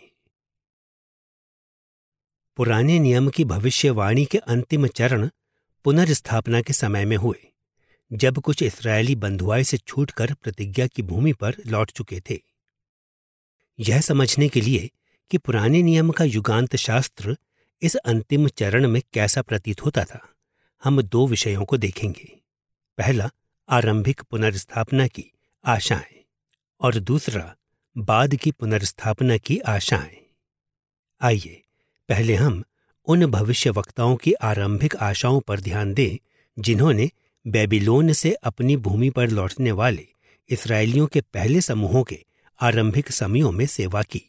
Speaker 1: पुराने नियम की भविष्यवाणी के अंतिम चरण पुनर्स्थापना के समय में हुए, जब कुछ इस्राएली बंधुआई से छूटकर प्रतिज्ञा की भूमि पर लौट चुके थे। यह समझने के लिए कि पुराने नियम का युगांत शास्त्र इस अंतिम चरण में कैसा प्रतीत होता था, हम दो विषयों को देखेंगे। पहला, आरंभिक पुनर्स्थापना की आशाएं, और दूसरा, बाद की पुनर्स्थापना की आशाएं। आइए पहले हम उन भविष्यवक्ताओं की आरंभिक आशाओं पर ध्यान दें जिन्होंने बेबीलोन से अपनी भूमि पर लौटने वाले इस्राएलियों के पहले समूहों के आरंभिक समयों में सेवा की।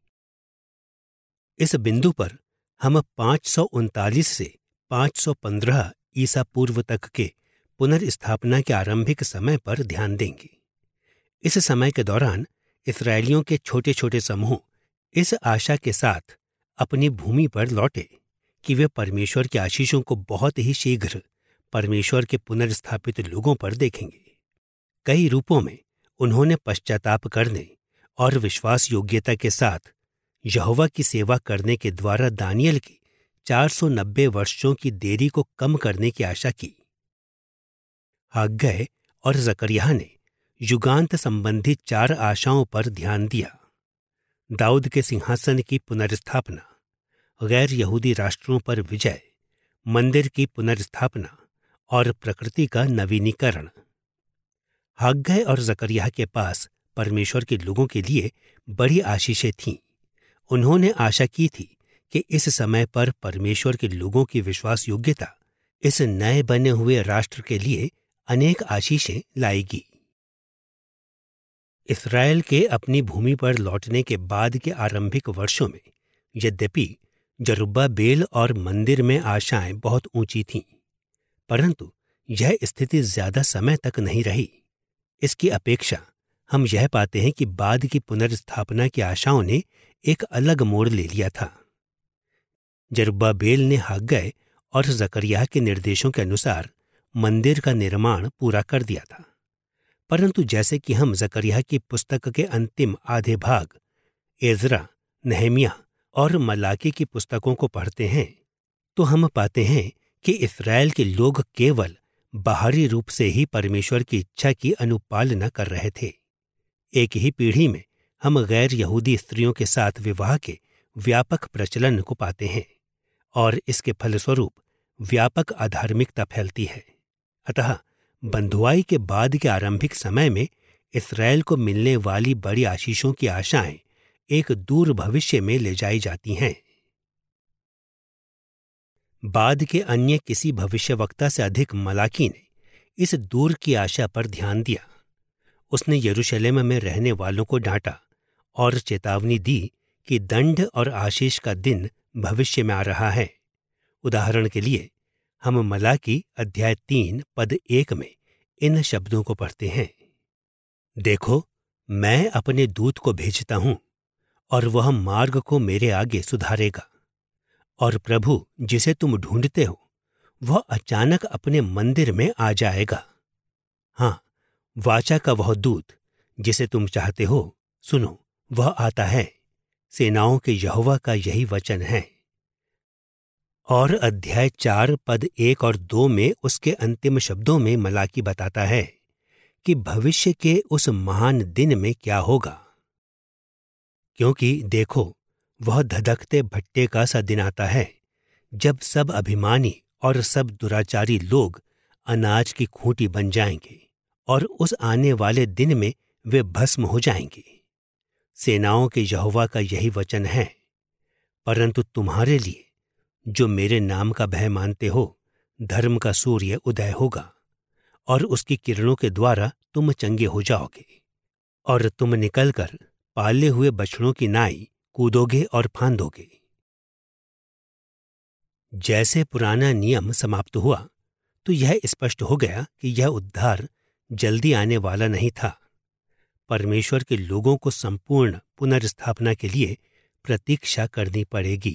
Speaker 1: इस बिंदु पर हम पाँच सौ उनतालीस से पाँच सौ पंद्रह ईसा पूर्व तक के पुनर्स्थापना के आरंभिक समय पर ध्यान देंगे। इस समय के दौरान इस्राएलियों के छोटे छोटे समूह इस आशा के साथ अपनी भूमि पर लौटे कि वे परमेश्वर के आशीषों को बहुत ही शीघ्र परमेश्वर के पुनर्स्थापित लोगों पर देखेंगे। कई रूपों में उन्होंने पश्चाताप करने और विश्वास योग्यता के साथ यहोवा की सेवा करने के द्वारा दानियल की चार सौ नब्बे वर्षों की देरी को कम करने की आशा की। हग्गै और जकरिया ने युगांत संबंधी चार आशाओं पर ध्यान दिया: दाऊद के सिंहासन की पुनर्स्थापना, गैर यहूदी राष्ट्रों पर विजय, मंदिर की पुनर्स्थापना और प्रकृति का नवीनीकरण। हग्गै और जकरिया के पास परमेश्वर के लोगों के लिए बड़ी आशीषें थीं। उन्होंने आशा की थी कि इस समय पर परमेश्वर के लोगों की विश्वास योग्यता इस नए बने हुए राष्ट्र के लिए अनेक आशीषें लाएगी। इस्राएल के अपनी भूमि पर लौटने के बाद के आरंभिक वर्षों में यद्यपि जरुब्बाबेल और मंदिर में आशाएं बहुत ऊंची थीं, परंतु यह स्थिति ज्यादा समय तक नहीं रही। इसकी अपेक्षा हम यह पाते हैं कि बाद की पुनर्स्थापना की आशाओं ने एक अलग मोड़ ले लिया था। जरुब्बाबेल ने हग्गै और जकरिया के निर्देशों के अनुसार मंदिर का निर्माण पूरा कर दिया था, परंतु जैसे कि हम जकरिया की पुस्तक के अंतिम आधे भाग एजरा, नहमिया और मलाकी की पुस्तकों को पढ़ते हैं तो हम पाते हैं कि इस्राएल के लोग केवल बाहरी रूप से ही परमेश्वर की इच्छा की अनुपालना कर रहे थे। एक ही पीढ़ी में हम गैर यहूदी स्त्रियों के साथ विवाह के व्यापक प्रचलन को पाते हैं और इसके फलस्वरूप व्यापक अधार्मिकता फैलती है। अतः बंधुआई के बाद के आरंभिक समय में इस्राएल को मिलने वाली बड़ी आशीषों की आशाएं एक दूर भविष्य में ले जाई जाती हैं। बाद के अन्य किसी भविष्यवक्ता से अधिक मलाकी ने इस दूर की आशा पर ध्यान दिया। उसने यरूशलेम में रहने वालों को डांटा और चेतावनी दी कि दंड और आशीष का दिन भविष्य में आ रहा है। उदाहरण के लिए हम मलाकी अध्याय तीन पद एक में इन शब्दों को पढ़ते हैं: देखो, मैं अपने दूत को भेजता हूं और वह मार्ग को मेरे आगे सुधारेगा, और प्रभु जिसे तुम ढूंढते हो वह अचानक अपने मंदिर में आ जाएगा। हाँ, वाचा का वह दूत जिसे तुम चाहते हो, सुनो, वह आता है। सेनाओं के यहोवा का यही वचन है। और अध्याय चार पद एक और दो में उसके अंतिम शब्दों में मलाकी बताता है कि भविष्य के उस महान दिन में क्या होगा। क्योंकि देखो, वह धधकते भट्टे का सा दिन आता है जब सब अभिमानी और सब दुराचारी लोग अनाज की खूंटी बन जाएंगे, और उस आने वाले दिन में वे भस्म हो जाएंगे। सेनाओं के यहोवा का यही वचन है। परंतु तुम्हारे लिए जो मेरे नाम का भय मानते हो, धर्म का सूर्य उदय होगा और उसकी किरणों के द्वारा तुम चंगे हो जाओगे, और तुम निकलकर पाले हुए बछड़ों की नाई कूदोगे और फांदोगे। जैसे पुराना नियम समाप्त हुआ तो यह स्पष्ट हो गया कि यह उद्धार जल्दी आने वाला नहीं था। परमेश्वर के लोगों को संपूर्ण पुनर्स्थापना के लिए प्रतीक्षा करनी पड़ेगी।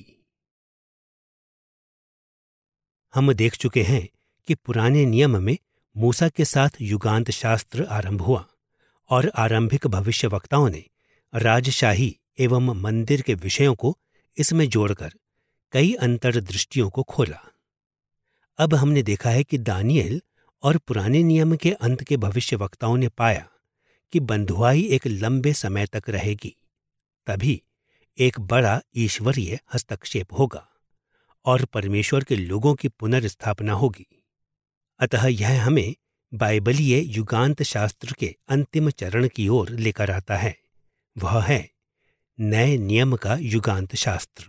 Speaker 1: हम देख चुके हैं कि पुराने नियम में मूसा के साथ युगांत शास्त्र आरंभ हुआ और आरंभिक भविष्यवक्ताओं ने राजशाही एवं मंदिर के विषयों को इसमें जोड़कर कई अंतर्दृष्टियों को खोला। अब हमने देखा है कि दानियल और पुराने नियम के अंत के भविष्यवक्ताओं ने पाया कि बंधुआई एक लंबे समय तक रहेगी। तभी एक बड़ा ईश्वरीय हस्तक्षेप होगा और परमेश्वर के लोगों की पुनर्स्थापना होगी। अतः यह हमें बाइबलीय युगांत शास्त्र के अंतिम चरण की ओर लेकर आता है। वह है नए नियम का युगांत शास्त्र।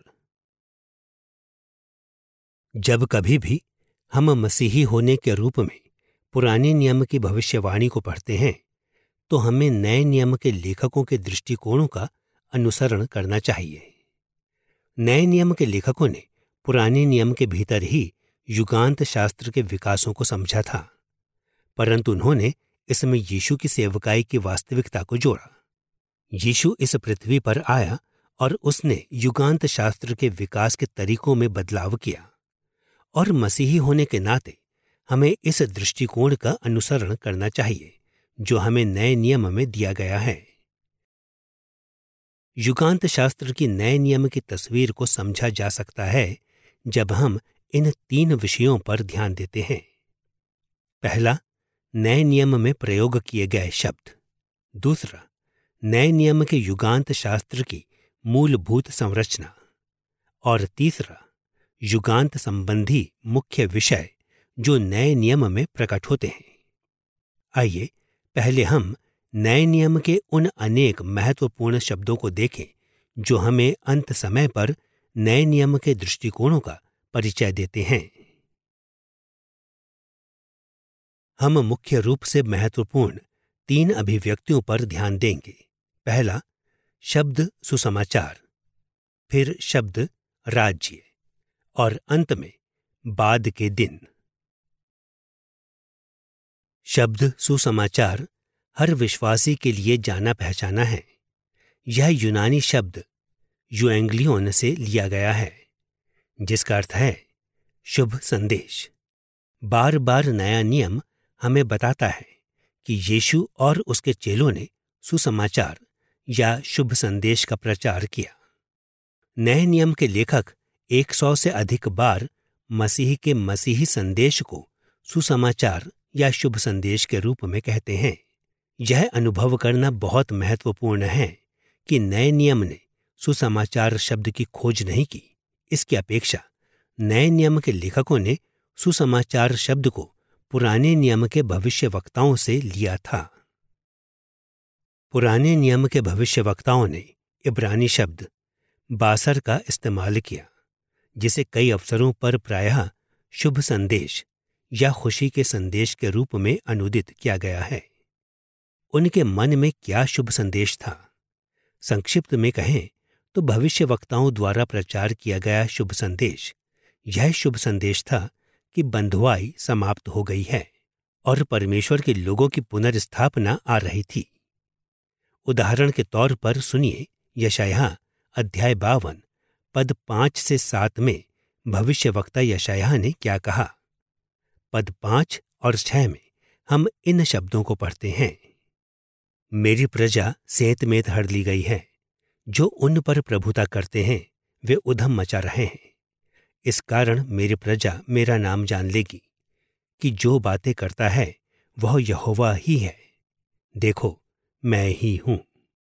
Speaker 1: जब कभी भी हम मसीही होने के रूप में पुराने नियम की भविष्यवाणी को पढ़ते हैं तो हमें नए नियम के लेखकों के दृष्टिकोणों का अनुसरण करना चाहिए। नए नियम के लेखकों ने पुराने नियम के भीतर ही युगांत शास्त्र के विकासों को समझा था, परंतु उन्होंने इसमें यीशु की सेवकाई की वास्तविकता को जोड़ा। यीशु इस पृथ्वी पर आया और उसने युगांत शास्त्र के विकास के तरीकों में बदलाव किया, और मसीही होने के नाते हमें इस दृष्टिकोण का अनुसरण करना चाहिए जो हमें नए नियम में दिया गया है। युगांत शास्त्र की नए नियम की तस्वीर को समझा जा सकता है जब हम इन तीन विषयों पर ध्यान देते हैं। पहला, नए नियम में प्रयोग किए गए शब्द। दूसरा, नए नियम के युगांत शास्त्र की मूलभूत संरचना। और तीसरा, युगांत संबंधी मुख्य विषय जो नए नियम में प्रकट होते हैं। आइए पहले हम नए नियम के उन अनेक महत्वपूर्ण शब्दों को देखें जो हमें अंत समय पर नए नियम के दृष्टिकोणों का परिचय देते हैं। हम मुख्य रूप से महत्वपूर्ण तीन अभिव्यक्तियों पर ध्यान देंगे। पहला, शब्द सुसमाचार, फिर शब्द राज्य, और अंत में बाद के दिन। शब्द सुसमाचार हर विश्वासी के लिए जाना पहचाना है। यह यूनानी शब्द यूएंग्लियोन से लिया गया है, जिसका अर्थ है शुभ संदेश। बार बार नया नियम हमें बताता है कि यीशु और उसके चेलों ने सुसमाचार या शुभ संदेश का प्रचार किया। नए नियम के लेखक एक सौ से अधिक बार मसीह के मसीही संदेश को सुसमाचार या शुभ संदेश के रूप में कहते हैं। यह अनुभव करना बहुत महत्वपूर्ण है कि नए नियम ने सुसमाचार शब्द की खोज नहीं की। इसकी अपेक्षा नए नियम के लेखकों ने सुसमाचार शब्द को पुराने नियम के भविष्यवक्ताओं से लिया था। पुराने नियम के भविष्यवक्ताओं ने इब्रानी शब्द बासर का इस्तेमाल किया, जिसे कई अवसरों पर प्रायः शुभ संदेश या खुशी के संदेश के रूप में अनुदित किया गया है। उनके मन में क्या शुभ संदेश था? संक्षिप्त में कहें तो भविष्यवक्ताओं द्वारा प्रचार किया गया शुभ संदेश यह शुभ संदेश था कि बंधुआई समाप्त हो गई है और परमेश्वर के लोगों की पुनर्स्थापना आ रही थी। उदाहरण के तौर पर सुनिए यशायाह अध्याय बावन पद पांच से सात में भविष्यवक्ता यशायाह ने क्या कहा। पद पांच और छह में हम इन शब्दों को पढ़ते हैं। मेरी प्रजा सेत में हर ली गई है, जो उन पर प्रभुता करते हैं वे उधम मचा रहे हैं। इस कारण मेरी प्रजा मेरा नाम जान लेगी कि जो बातें करता है वह यहोवा ही है। देखो, मैं ही हूं।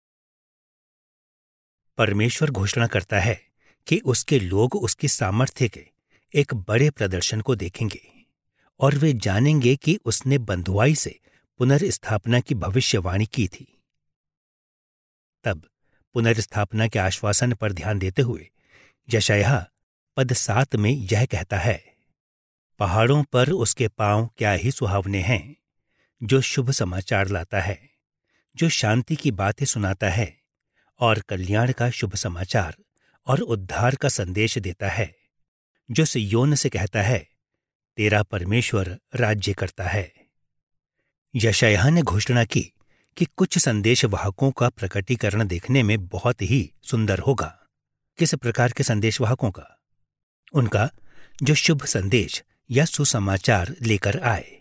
Speaker 1: परमेश्वर घोषणा करता है कि उसके लोग उसकी सामर्थ्य के एक बड़े प्रदर्शन को देखेंगे और वे जानेंगे कि उसने बंधुआई से पुनर्स्थापना की भविष्यवाणी की थी। तब पुनर्स्थापना के आश्वासन पर ध्यान देते हुए यशायाह पद सात में यह कहता है, पहाड़ों पर उसके पांव क्या ही सुहावने हैं, जो शुभ समाचार लाता है, जो शांति की बातें सुनाता है और कल्याण का शुभ समाचार और उद्धार का संदेश देता है, जो सिय्योन से कहता है, तेरा परमेश्वर राज्य करता है। यशायाह ने घोषणा की कि कुछ संदेश वाहकों का प्रकटीकरण देखने में बहुत ही सुंदर होगा। किस प्रकार के संदेश वाहकों का? उनका जो शुभ संदेश या सुसमाचार लेकर आए।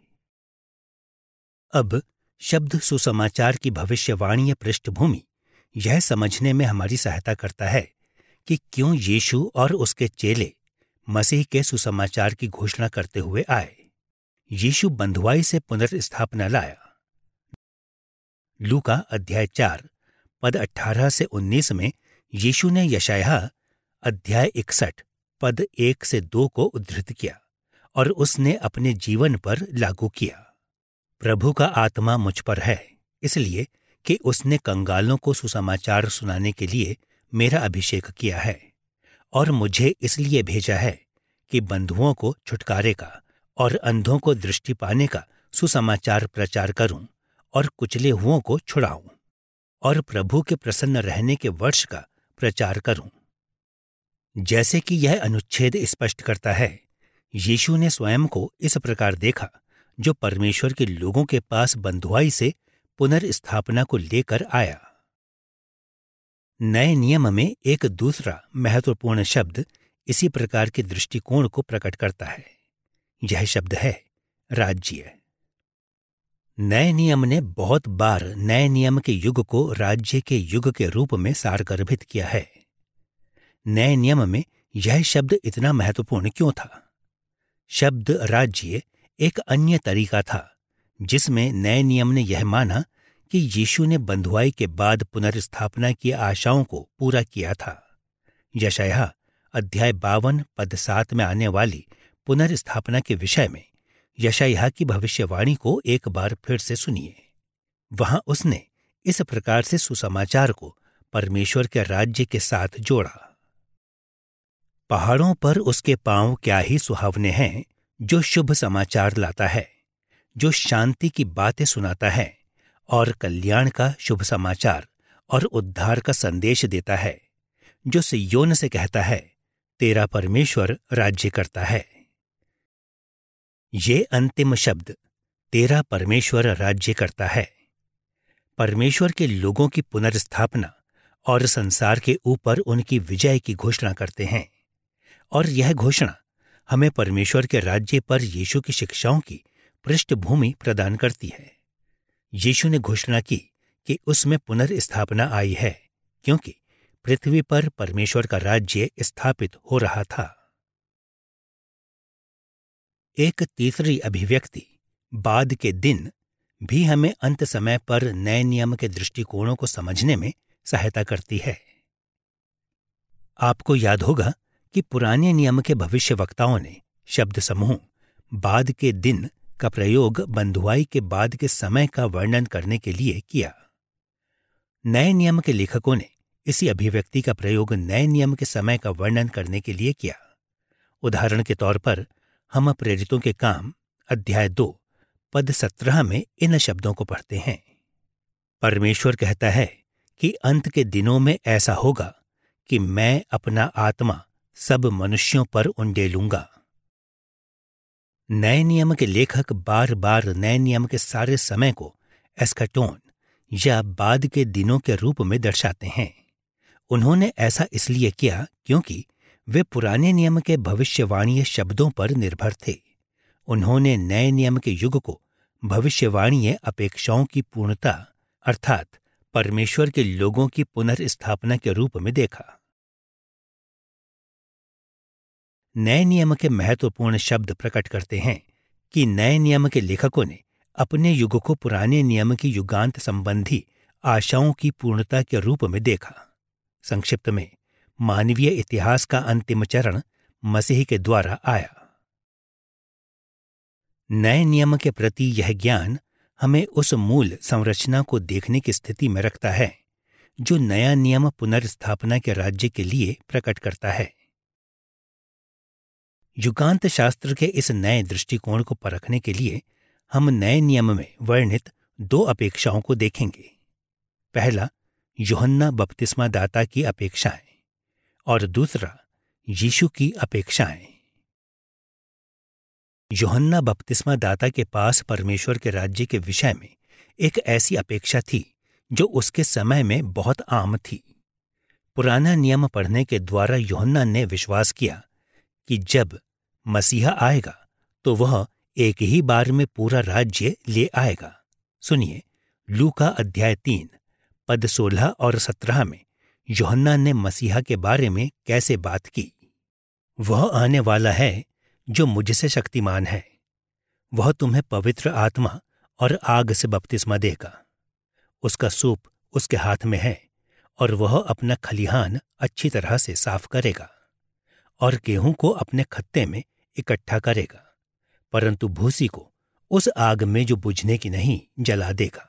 Speaker 1: अब शब्द सुसमाचार की भविष्यवाणी पृष्ठभूमि यह समझने में हमारी सहायता करता है कि क्यों यीशु और उसके चेले मसीह के सुसमाचार की घोषणा करते हुए आए। यीशु बंधुआई से पुनर्स्थापना लाया। लूका अध्याय चार पद अठारह से उन्नीस में यीशु ने यशायाह अध्याय इकसठ पद एक से दो को उद्धृत किया और उसने अपने जीवन पर लागू किया। प्रभु का आत्मा मुझ पर है, इसलिए कि उसने कंगालों को सुसमाचार सुनाने के लिए मेरा अभिषेक किया है, और मुझे इसलिए भेजा है कि बंधुओं को छुटकारे का और अंधों को दृष्टि पाने का सुसमाचार प्रचार करूं और कुचले हुओं को छुड़ाऊं और प्रभु के प्रसन्न रहने के वर्ष का प्रचार करूं। जैसे कि यह अनुच्छेद स्पष्ट करता है, यीशु ने स्वयं को इस प्रकार देखा जो परमेश्वर के लोगों के पास बंधुआई से पुनर्स्थापना को लेकर आया। नए नियम में एक दूसरा महत्वपूर्ण शब्द इसी प्रकार के दृष्टिकोण को प्रकट करता है। यह शब्द है राज्य। नए नियम ने बहुत बार नए नियम के युग को राज्य के युग के रूप में सारगर्भित किया है। नए नियम में यह शब्द इतना महत्वपूर्ण क्यों था? शब्द राज्य एक अन्य तरीका था जिसमें नए नियम ने यह माना कि यीशु ने बंधुआई के बाद पुनर्स्थापना की आशाओं को पूरा किया था। यशायाह अध्याय बावन पद सात में आने वाली पुनर्स्थापना के विषय में यशायाह की भविष्यवाणी को एक बार फिर से सुनिए। वहां उसने इस प्रकार से सुसमाचार को परमेश्वर के राज्य के साथ जोड़ा। पहाड़ों पर उसके पांव क्या ही सुहावने हैं, जो शुभ समाचार लाता है, जो शांति की बातें सुनाता है और कल्याण का शुभ समाचार और उद्धार का संदेश देता है, जो सिय्योन से कहता है, तेरा परमेश्वर राज्य करता है। ये अंतिम शब्द, तेरा परमेश्वर राज्य करता है, परमेश्वर के लोगों की पुनर्स्थापना और संसार के ऊपर उनकी विजय की घोषणा करते हैं। और यह घोषणा हमें परमेश्वर के राज्य पर यीशु की शिक्षाओं की पृष्ठभूमि प्रदान करती है। यीशु ने घोषणा की कि उसमें पुनर्स्थापना आई है, क्योंकि पृथ्वी पर परमेश्वर का राज्य स्थापित हो रहा था। एक तीसरी अभिव्यक्ति, बाद के दिन, भी हमें अंत समय पर नए नियम के दृष्टिकोणों को समझने में सहायता करती है। आपको याद होगा कि पुराने नियम के भविष्यवक्ताओं ने शब्द समूह बाद के दिन का प्रयोग बंधुआई के बाद के समय का वर्णन करने के लिए किया। नए नियम के लेखकों ने इसी अभिव्यक्ति का प्रयोग नए नियम के समय का वर्णन करने के लिए किया। उदाहरण के तौर पर हम प्रेरितों के काम अध्याय दो पद सत्रह में इन शब्दों को पढ़ते हैं। परमेश्वर कहता है कि अंत के दिनों में ऐसा होगा कि मैं अपना आत्मा सब मनुष्यों पर उंडेलूंगा। नए नियम के लेखक बार बार नए नियम के सारे समय को एस्कटोन या बाद के दिनों के रूप में दर्शाते हैं। उन्होंने ऐसा इसलिए किया क्योंकि वे पुराने नियम के भविष्यवाणीय शब्दों पर निर्भर थे। उन्होंने नए नियम के युग को भविष्यवाणीय अपेक्षाओं की पूर्णता अर्थात परमेश्वर के लोगों की पुनर्स्थापना के रूप में देखा। नए नियम के महत्वपूर्ण शब्द प्रकट करते हैं कि नए नियम के लेखकों ने अपने युग को पुराने नियम की युगांत संबंधी आशाओं की पूर्णता के रूप में देखा। संक्षिप्त में, मानवीय इतिहास का अंतिम चरण मसीह के द्वारा आया। नए नियम के प्रति यह ज्ञान हमें उस मूल संरचना को देखने की स्थिति में रखता है जो नया नियम पुनर्स्थापना के राज्य के लिए प्रकट करता है। युगांत शास्त्र के इस नए दृष्टिकोण को परखने के लिए हम नए नियम में वर्णित दो अपेक्षाओं को देखेंगे। पहला, यूहन्ना बपतिस्मा दाता की अपेक्षाएं और दूसरा, यीशु की अपेक्षाएं। यूहन्ना बपतिस्मा दाता के पास परमेश्वर के राज्य के विषय में एक ऐसी अपेक्षा थी जो उसके समय में बहुत आम थी। पुराना नियम पढ़ने के द्वारा यूहन्ना ने विश्वास किया कि जब मसीहा आएगा तो वह एक ही बार में पूरा राज्य ले आएगा। सुनिए, लूका अध्याय तीन पद सोलह और सत्रह में यूहन्ना ने मसीहा के बारे में कैसे बात की। वह आने वाला है जो मुझसे शक्तिमान है, वह तुम्हें पवित्र आत्मा और आग से बपतिस्मा देगा। उसका सूप उसके हाथ में है और वह अपना खलिहान अच्छी तरह से साफ करेगा और गेहूं को अपने खत्ते में इकट्ठा करेगा, परंतु भूसी को उस आग में जो बुझने की नहीं जला देगा।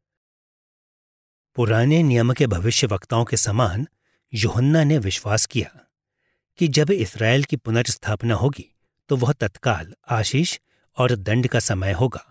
Speaker 1: पुराने नियम के भविष्यवक्ताओं के समान यूहन्ना ने विश्वास किया कि जब इस्राएल की पुनर्स्थापना होगी तो वह तत्काल आशीष और दंड का समय होगा।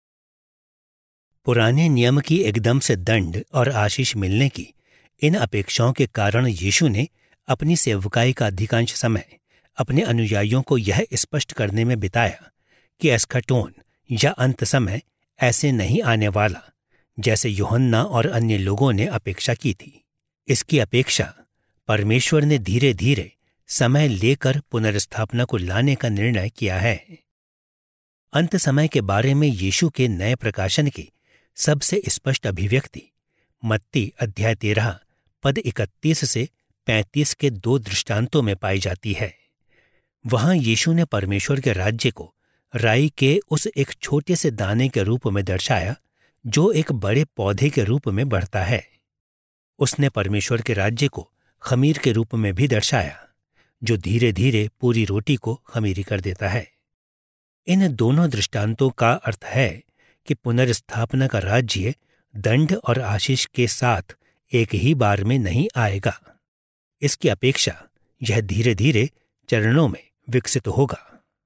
Speaker 1: पुराने नियम की एकदम से दंड और आशीष मिलने की इन अपेक्षाओं के कारण यीशु ने अपनी सेवकाई का अधिकांश समय अपने अनुयायियों को यह स्पष्ट करने में बिताया कि एस्कटोन या अंत समय ऐसे नहीं आने वाला जैसे यूहन्ना और अन्य लोगों ने अपेक्षा की थी। इसकी अपेक्षा परमेश्वर ने धीरे धीरे समय लेकर पुनर्स्थापना को लाने का निर्णय किया है। अंत समय के बारे में यीशु के नए प्रकाशन की सबसे स्पष्ट अभिव्यक्ति मत्ती अध्याय तेरह पद इकतीस से पैंतीस के दो दृष्टांतों में पाई जाती है। वहां यीशु ने परमेश्वर के राज्य को राई के उस एक छोटे से दाने के रूप में दर्शाया जो एक बड़े पौधे के रूप में बढ़ता है। उसने परमेश्वर के राज्य को खमीर के रूप में भी दर्शाया जो धीरे धीरे पूरी रोटी को खमीरी कर देता है। इन दोनों दृष्टांतों का अर्थ है कि पुनर्स्थापना का राज्य दंड और आशीष के साथ एक ही बार में नहीं आएगा। इसकी अपेक्षा यह धीरे धीरे चरणों में विकसित होगा।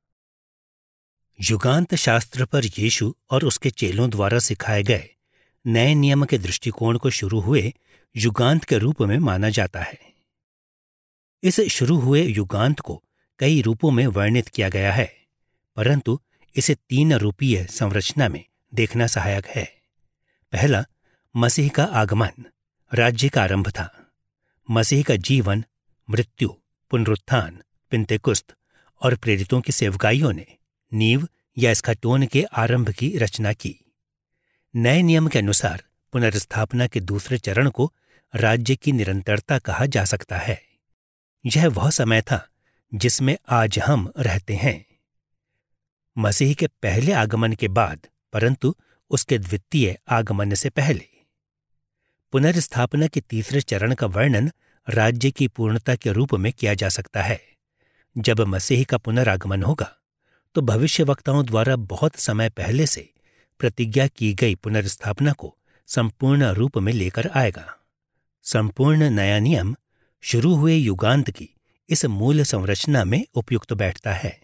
Speaker 1: युगांत शास्त्र पर यीशु और उसके चेलों द्वारा सिखाए गए नए नियम के दृष्टिकोण को शुरू हुए युगांत के रूप में माना जाता है। इस शुरू हुए युगांत को कई रूपों में वर्णित किया गया है, परंतु इसे तीन रूपीय संरचना में देखना सहायक है। पहला, मसीह का आगमन, राज्य का आरंभ था। मसीह का जीवन, मृत्यु, पुनरुत्थान, पिंतेकुस्त और प्रेरितों की सेवकाइयों ने नींव या एस्खाटोन के आरंभ की रचना की। नए नियम के अनुसार पुनर्स्थापना के दूसरे चरण को राज्य की निरंतरता कहा जा सकता है। यह वह समय था जिसमें आज हम रहते हैं। मसीह के पहले आगमन के बाद, परंतु उसके द्वितीय आगमन से पहले। पुनर्स्थापना के तीसरे चरण का वर्णन राज्य की पूर्णता के रूप में किया जा सकता है। जब मसीह का पुनरागमन होगा तो भविष्यवक्ताओं द्वारा बहुत समय पहले से प्रतिज्ञा की गई पुनर्स्थापना को संपूर्ण रूप में लेकर आएगा। संपूर्ण नया नियम शुरू हुए युगांत की इस मूल संरचना में उपयुक्त बैठता है।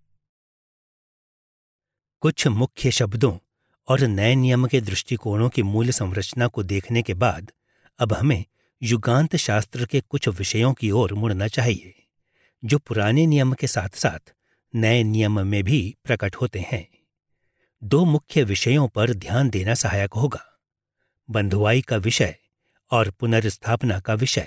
Speaker 1: कुछ मुख्य शब्दों और नए नियम के दृष्टिकोणों की मूल संरचना को देखने के बाद अब हमें युगांत शास्त्र के कुछ विषयों की ओर मुड़ना चाहिए जो पुराने नियम के साथ साथ नए नियम में भी प्रकट होते हैं। दो मुख्य विषयों पर ध्यान देना सहायक होगा, बंधुआई का विषय और पुनर्स्थापना का विषय।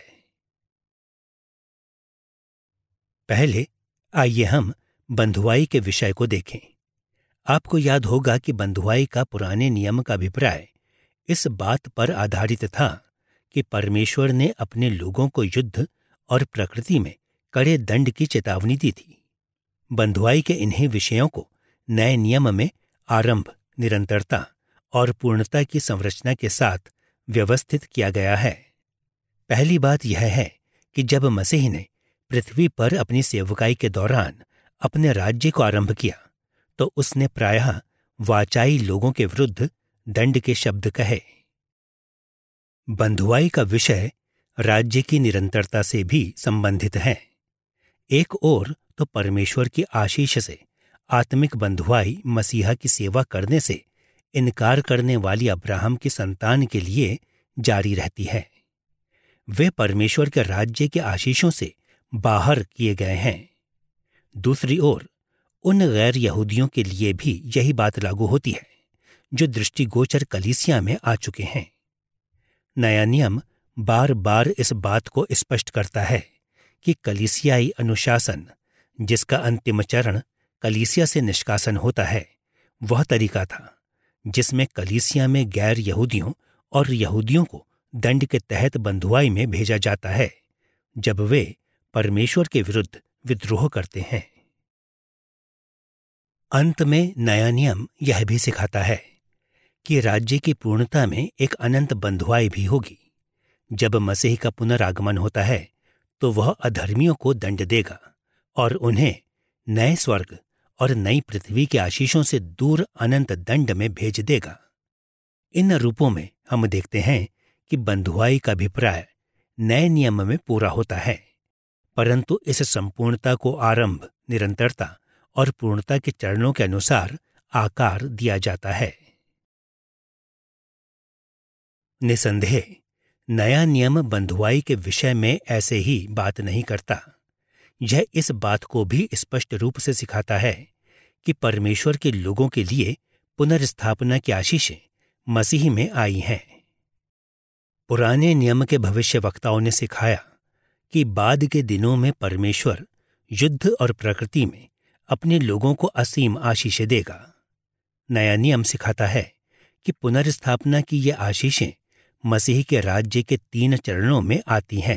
Speaker 1: पहले आइए हम बंधुआई के विषय को देखें। आपको याद होगा कि बंधुआई का पुराने नियम का अभिप्राय इस बात पर आधारित था कि परमेश्वर ने अपने लोगों को युद्ध और प्रकृति में कड़े दंड की चेतावनी दी थी। बंधुआई के इन्हीं विषयों को नए नियम में आरंभ, निरंतरता और पूर्णता की संरचना के साथ व्यवस्थित किया गया है। पहली बात यह है कि जब मसीह ने पृथ्वी पर अपनी सेवकाई के दौरान अपने राज्य को आरंभ किया तो उसने प्रायः वाचाई लोगों के विरुद्ध दंड के शब्द कहे। बंधुआई का विषय राज्य की निरंतरता से भी संबंधित है। एक ओर तो परमेश्वर की आशीष से आत्मिक बंधुआई मसीहा की सेवा करने से इनकार करने वाली अब्राहम की संतान के लिए जारी रहती है। वे परमेश्वर के राज्य के आशीषों से बाहर किए गए हैं। दूसरी ओर उन गैर यहूदियों के लिए भी यही बात लागू होती है जो दृष्टिगोचर कलीसिया में आ चुके हैं। नया नियम बार बार इस बात को स्पष्ट करता है कि कलीसियाई अनुशासन, जिसका अंतिम चरण कलीसिया से निष्कासन होता है, वह तरीका था जिसमें कलीसिया में गैर यहूदियों और यहूदियों को दंड के तहत बंधुआई में भेजा जाता है जब वे परमेश्वर के विरुद्ध विद्रोह करते हैं। अंत में नया नियम यह भी सिखाता है कि राज्य की पूर्णता में एक अनंत बंधुआई भी होगी। जब मसीह का पुनरागमन होता है तो वह अधर्मियों को दंड देगा और उन्हें नए स्वर्ग और नई पृथ्वी के आशीषों से दूर अनंत दंड में भेज देगा। इन रूपों में हम देखते हैं कि बंधुआई का अभिप्राय नए नियम में पूरा होता है, परंतु इस संपूर्णता को आरंभ, निरंतरता और पूर्णता के चरणों के अनुसार आकार दिया जाता है। निसंदेह नया नियम बंधुआई के विषय में ऐसे ही बात नहीं करता। यह इस बात को भी स्पष्ट रूप से सिखाता है कि परमेश्वर के लोगों के लिए पुनर्स्थापना की आशीषें मसीह में आई हैं। पुराने नियम के भविष्यवक्ताओं ने सिखाया कि बाद के दिनों में परमेश्वर युद्ध और प्रकृति में अपने लोगों को असीम आशीषें देगा। नया नियम सिखाता है कि पुनर्स्थापना की ये आशीषें मसीह के राज्य के तीन चरणों में आती हैं।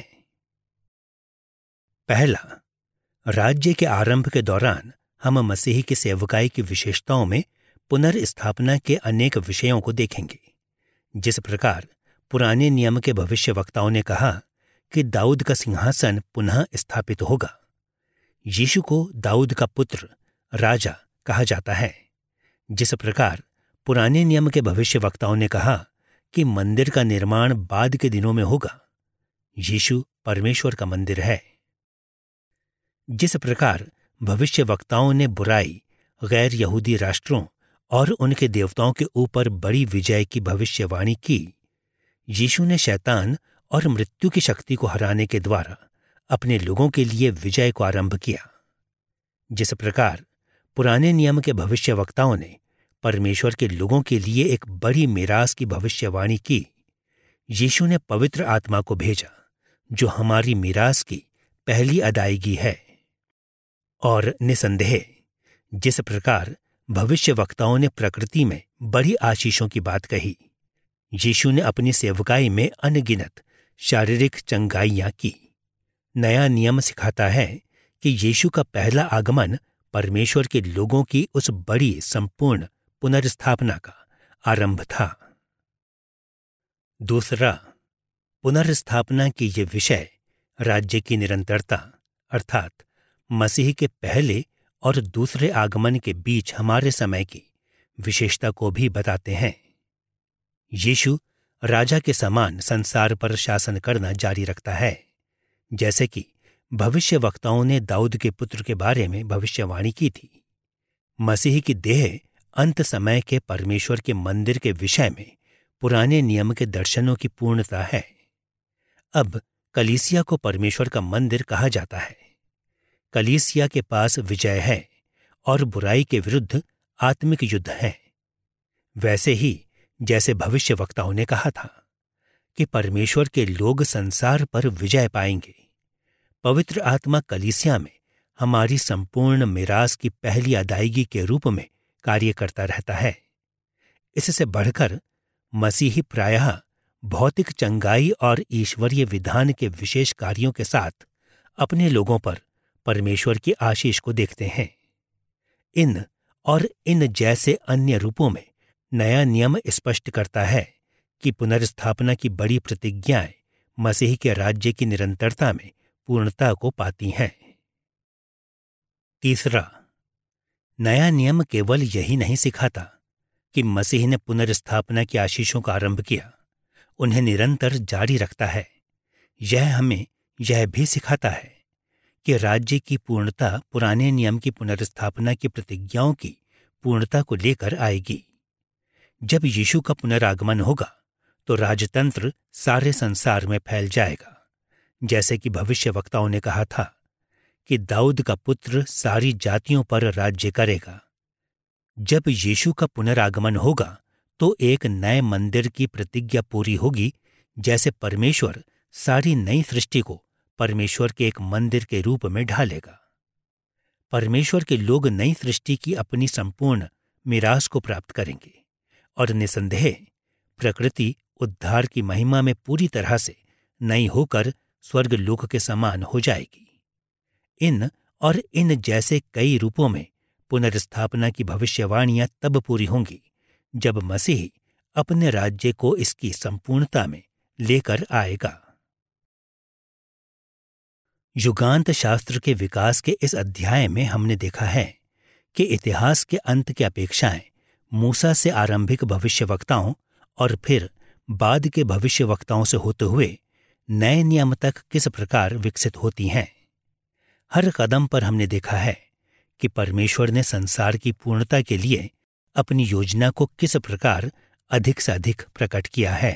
Speaker 1: पहला, राज्य के आरंभ के दौरान हम मसीह की सेवकाई की विशेषताओं में पुनर्स्थापना के अनेक विषयों को देखेंगे। जिस प्रकार पुराने नियम के भविष्यवक्ताओं ने कहा कि दाऊद का सिंहासन पुनः स्थापित होगा, यीशु को दाऊद का पुत्र, राजा कहा जाता है। जिस प्रकार पुराने नियम के भविष्यवक्ताओं ने कहा कि मंदिर का निर्माण बाद के दिनों में होगा, यीशु परमेश्वर का मंदिर है। जिस प्रकार भविष्यवक्ताओं ने बुराई, गैर यहूदी राष्ट्रों और उनके देवताओं के ऊपर बड़ी विजय की भविष्यवाणी की, यीशु ने शैतान और मृत्यु की शक्ति को हराने के द्वारा अपने लोगों के लिए विजय को आरंभ किया। जिस प्रकार पुराने नियम के भविष्यवक्ताओं ने परमेश्वर के लोगों के लिए एक बड़ी मीरास की भविष्यवाणी की, यीशु ने पवित्र आत्मा को भेजा जो हमारी मीरास की पहली अदायगी है। और निसंदेह जिस प्रकार भविष्यवक्ताओं ने प्रकृति में बड़ी आशीषों की बात कही, यीशु ने अपनी सेवकाई में अनगिनत शारीरिक चंगाइयां की। नया नियम सिखाता है कि यीशु का पहला आगमन परमेश्वर के लोगों की उस बड़ी संपूर्ण पुनर्स्थापना का आरंभ था। दूसरा, पुनर्स्थापना की ये विषय राज्य की निरंतरता अर्थात मसीह के पहले और दूसरे आगमन के बीच हमारे समय की विशेषता को भी बताते हैं। यीशु राजा के समान संसार पर शासन करना जारी रखता है, जैसे कि भविष्यवक्ताओं ने दाऊद के पुत्र के बारे में भविष्यवाणी की थी। मसीह की देह अंत समय के परमेश्वर के मंदिर के विषय में पुराने नियम के दर्शनों की पूर्णता है। अब कलीसिया को परमेश्वर का मंदिर कहा जाता है। कलीसिया के पास विजय है और बुराई के विरुद्ध आत्मिक युद्ध है। वैसे ही जैसे भविष्यवक्ताओं ने कहा था कि परमेश्वर के लोग संसार पर विजय पाएंगे, पवित्र आत्मा कलीसिया में हमारी संपूर्ण मीरास की पहली अदायगी के रूप में कार्य करता रहता है। इससे बढ़कर मसीही प्रायः भौतिक चंगाई और ईश्वरीय विधान के विशेष कार्यों के साथ अपने लोगों पर परमेश्वर की आशीष को देखते हैं। इन और इन जैसे अन्य रूपों में नया नियम स्पष्ट करता है कि पुनर्स्थापना की बड़ी प्रतिज्ञाएं मसीह के राज्य की निरंतरता में पूर्णता को पाती हैं। तीसरा, नया नियम केवल यही नहीं सिखाता कि मसीह ने पुनर्स्थापना की आशीषों का आरंभ किया, उन्हें निरंतर जारी रखता है। यह हमें यह भी सिखाता है कि राज्य की पूर्णता पुराने नियम की पुनर्स्थापना की प्रतिज्ञाओं की पूर्णता को लेकर आएगी। जब यीशु का पुनरागमन होगा तो राजतंत्र सारे संसार में फैल जाएगा, जैसे कि भविष्यवक्ताओं ने कहा था कि दाऊद का पुत्र सारी जातियों पर राज्य करेगा। जब यीशु का पुनरागमन होगा तो एक नए मंदिर की प्रतिज्ञा पूरी होगी, जैसे परमेश्वर सारी नई सृष्टि को परमेश्वर के एक मंदिर के रूप में ढालेगा। परमेश्वर के लोग नई सृष्टि की अपनी संपूर्ण मीरास को प्राप्त करेंगे और निसंदेह प्रकृति उद्धार की महिमा में पूरी तरह से नई होकर स्वर्ग लोक के समान हो जाएगी। इन और इन जैसे कई रूपों में पुनर्स्थापना की भविष्यवाणियां तब पूरी होंगी जब मसीह अपने राज्य को इसकी संपूर्णता में लेकर आएगा। युगांत शास्त्र के विकास के इस अध्याय में हमने देखा है कि इतिहास के अंत की अपेक्षाएं मूसा से आरंभिक भविष्यवक्ताओं और फिर बाद के भविष्यवक्ताओं से होते हुए नए नियम तक किस प्रकार विकसित होती हैं। हर कदम पर हमने देखा है कि परमेश्वर ने संसार की पूर्णता के लिए अपनी योजना को किस प्रकार अधिक से अधिक प्रकट किया है।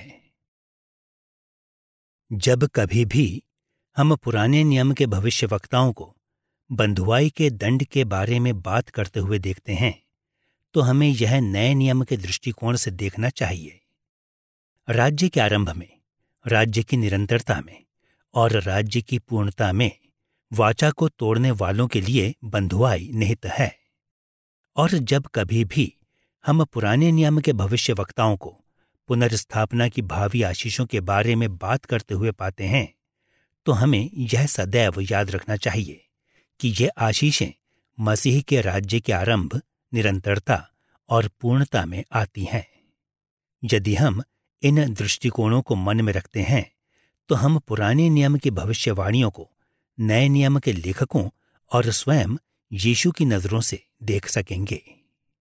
Speaker 1: जब कभी भी हम पुराने नियम के भविष्यवक्ताओं को बंधुआई के दंड के बारे में बात करते हुए देखते हैं तो हमें यह नए नियम के दृष्टिकोण से देखना चाहिए। राज्य के आरंभ में, राज्य की निरंतरता में और राज्य की पूर्णता में वाचा को तोड़ने वालों के लिए बंधुआई निहित है। और जब कभी भी हम पुराने नियम के भविष्यवक्ताओं को पुनर्स्थापना की भावी आशीषों के बारे में बात करते हुए पाते हैं, तो हमें यह सदैव याद रखना चाहिए कि ये आशीषें मसीह के राज्य के आरंभ, निरंतरता और पूर्णता में आती हैं। यदि हम इन दृष्टिकोणों को मन में रखते हैं तो हम पुराने नियम की भविष्यवाणियों को नए नियम के लेखकों और स्वयं यीशु की नजरों से देख सकेंगे।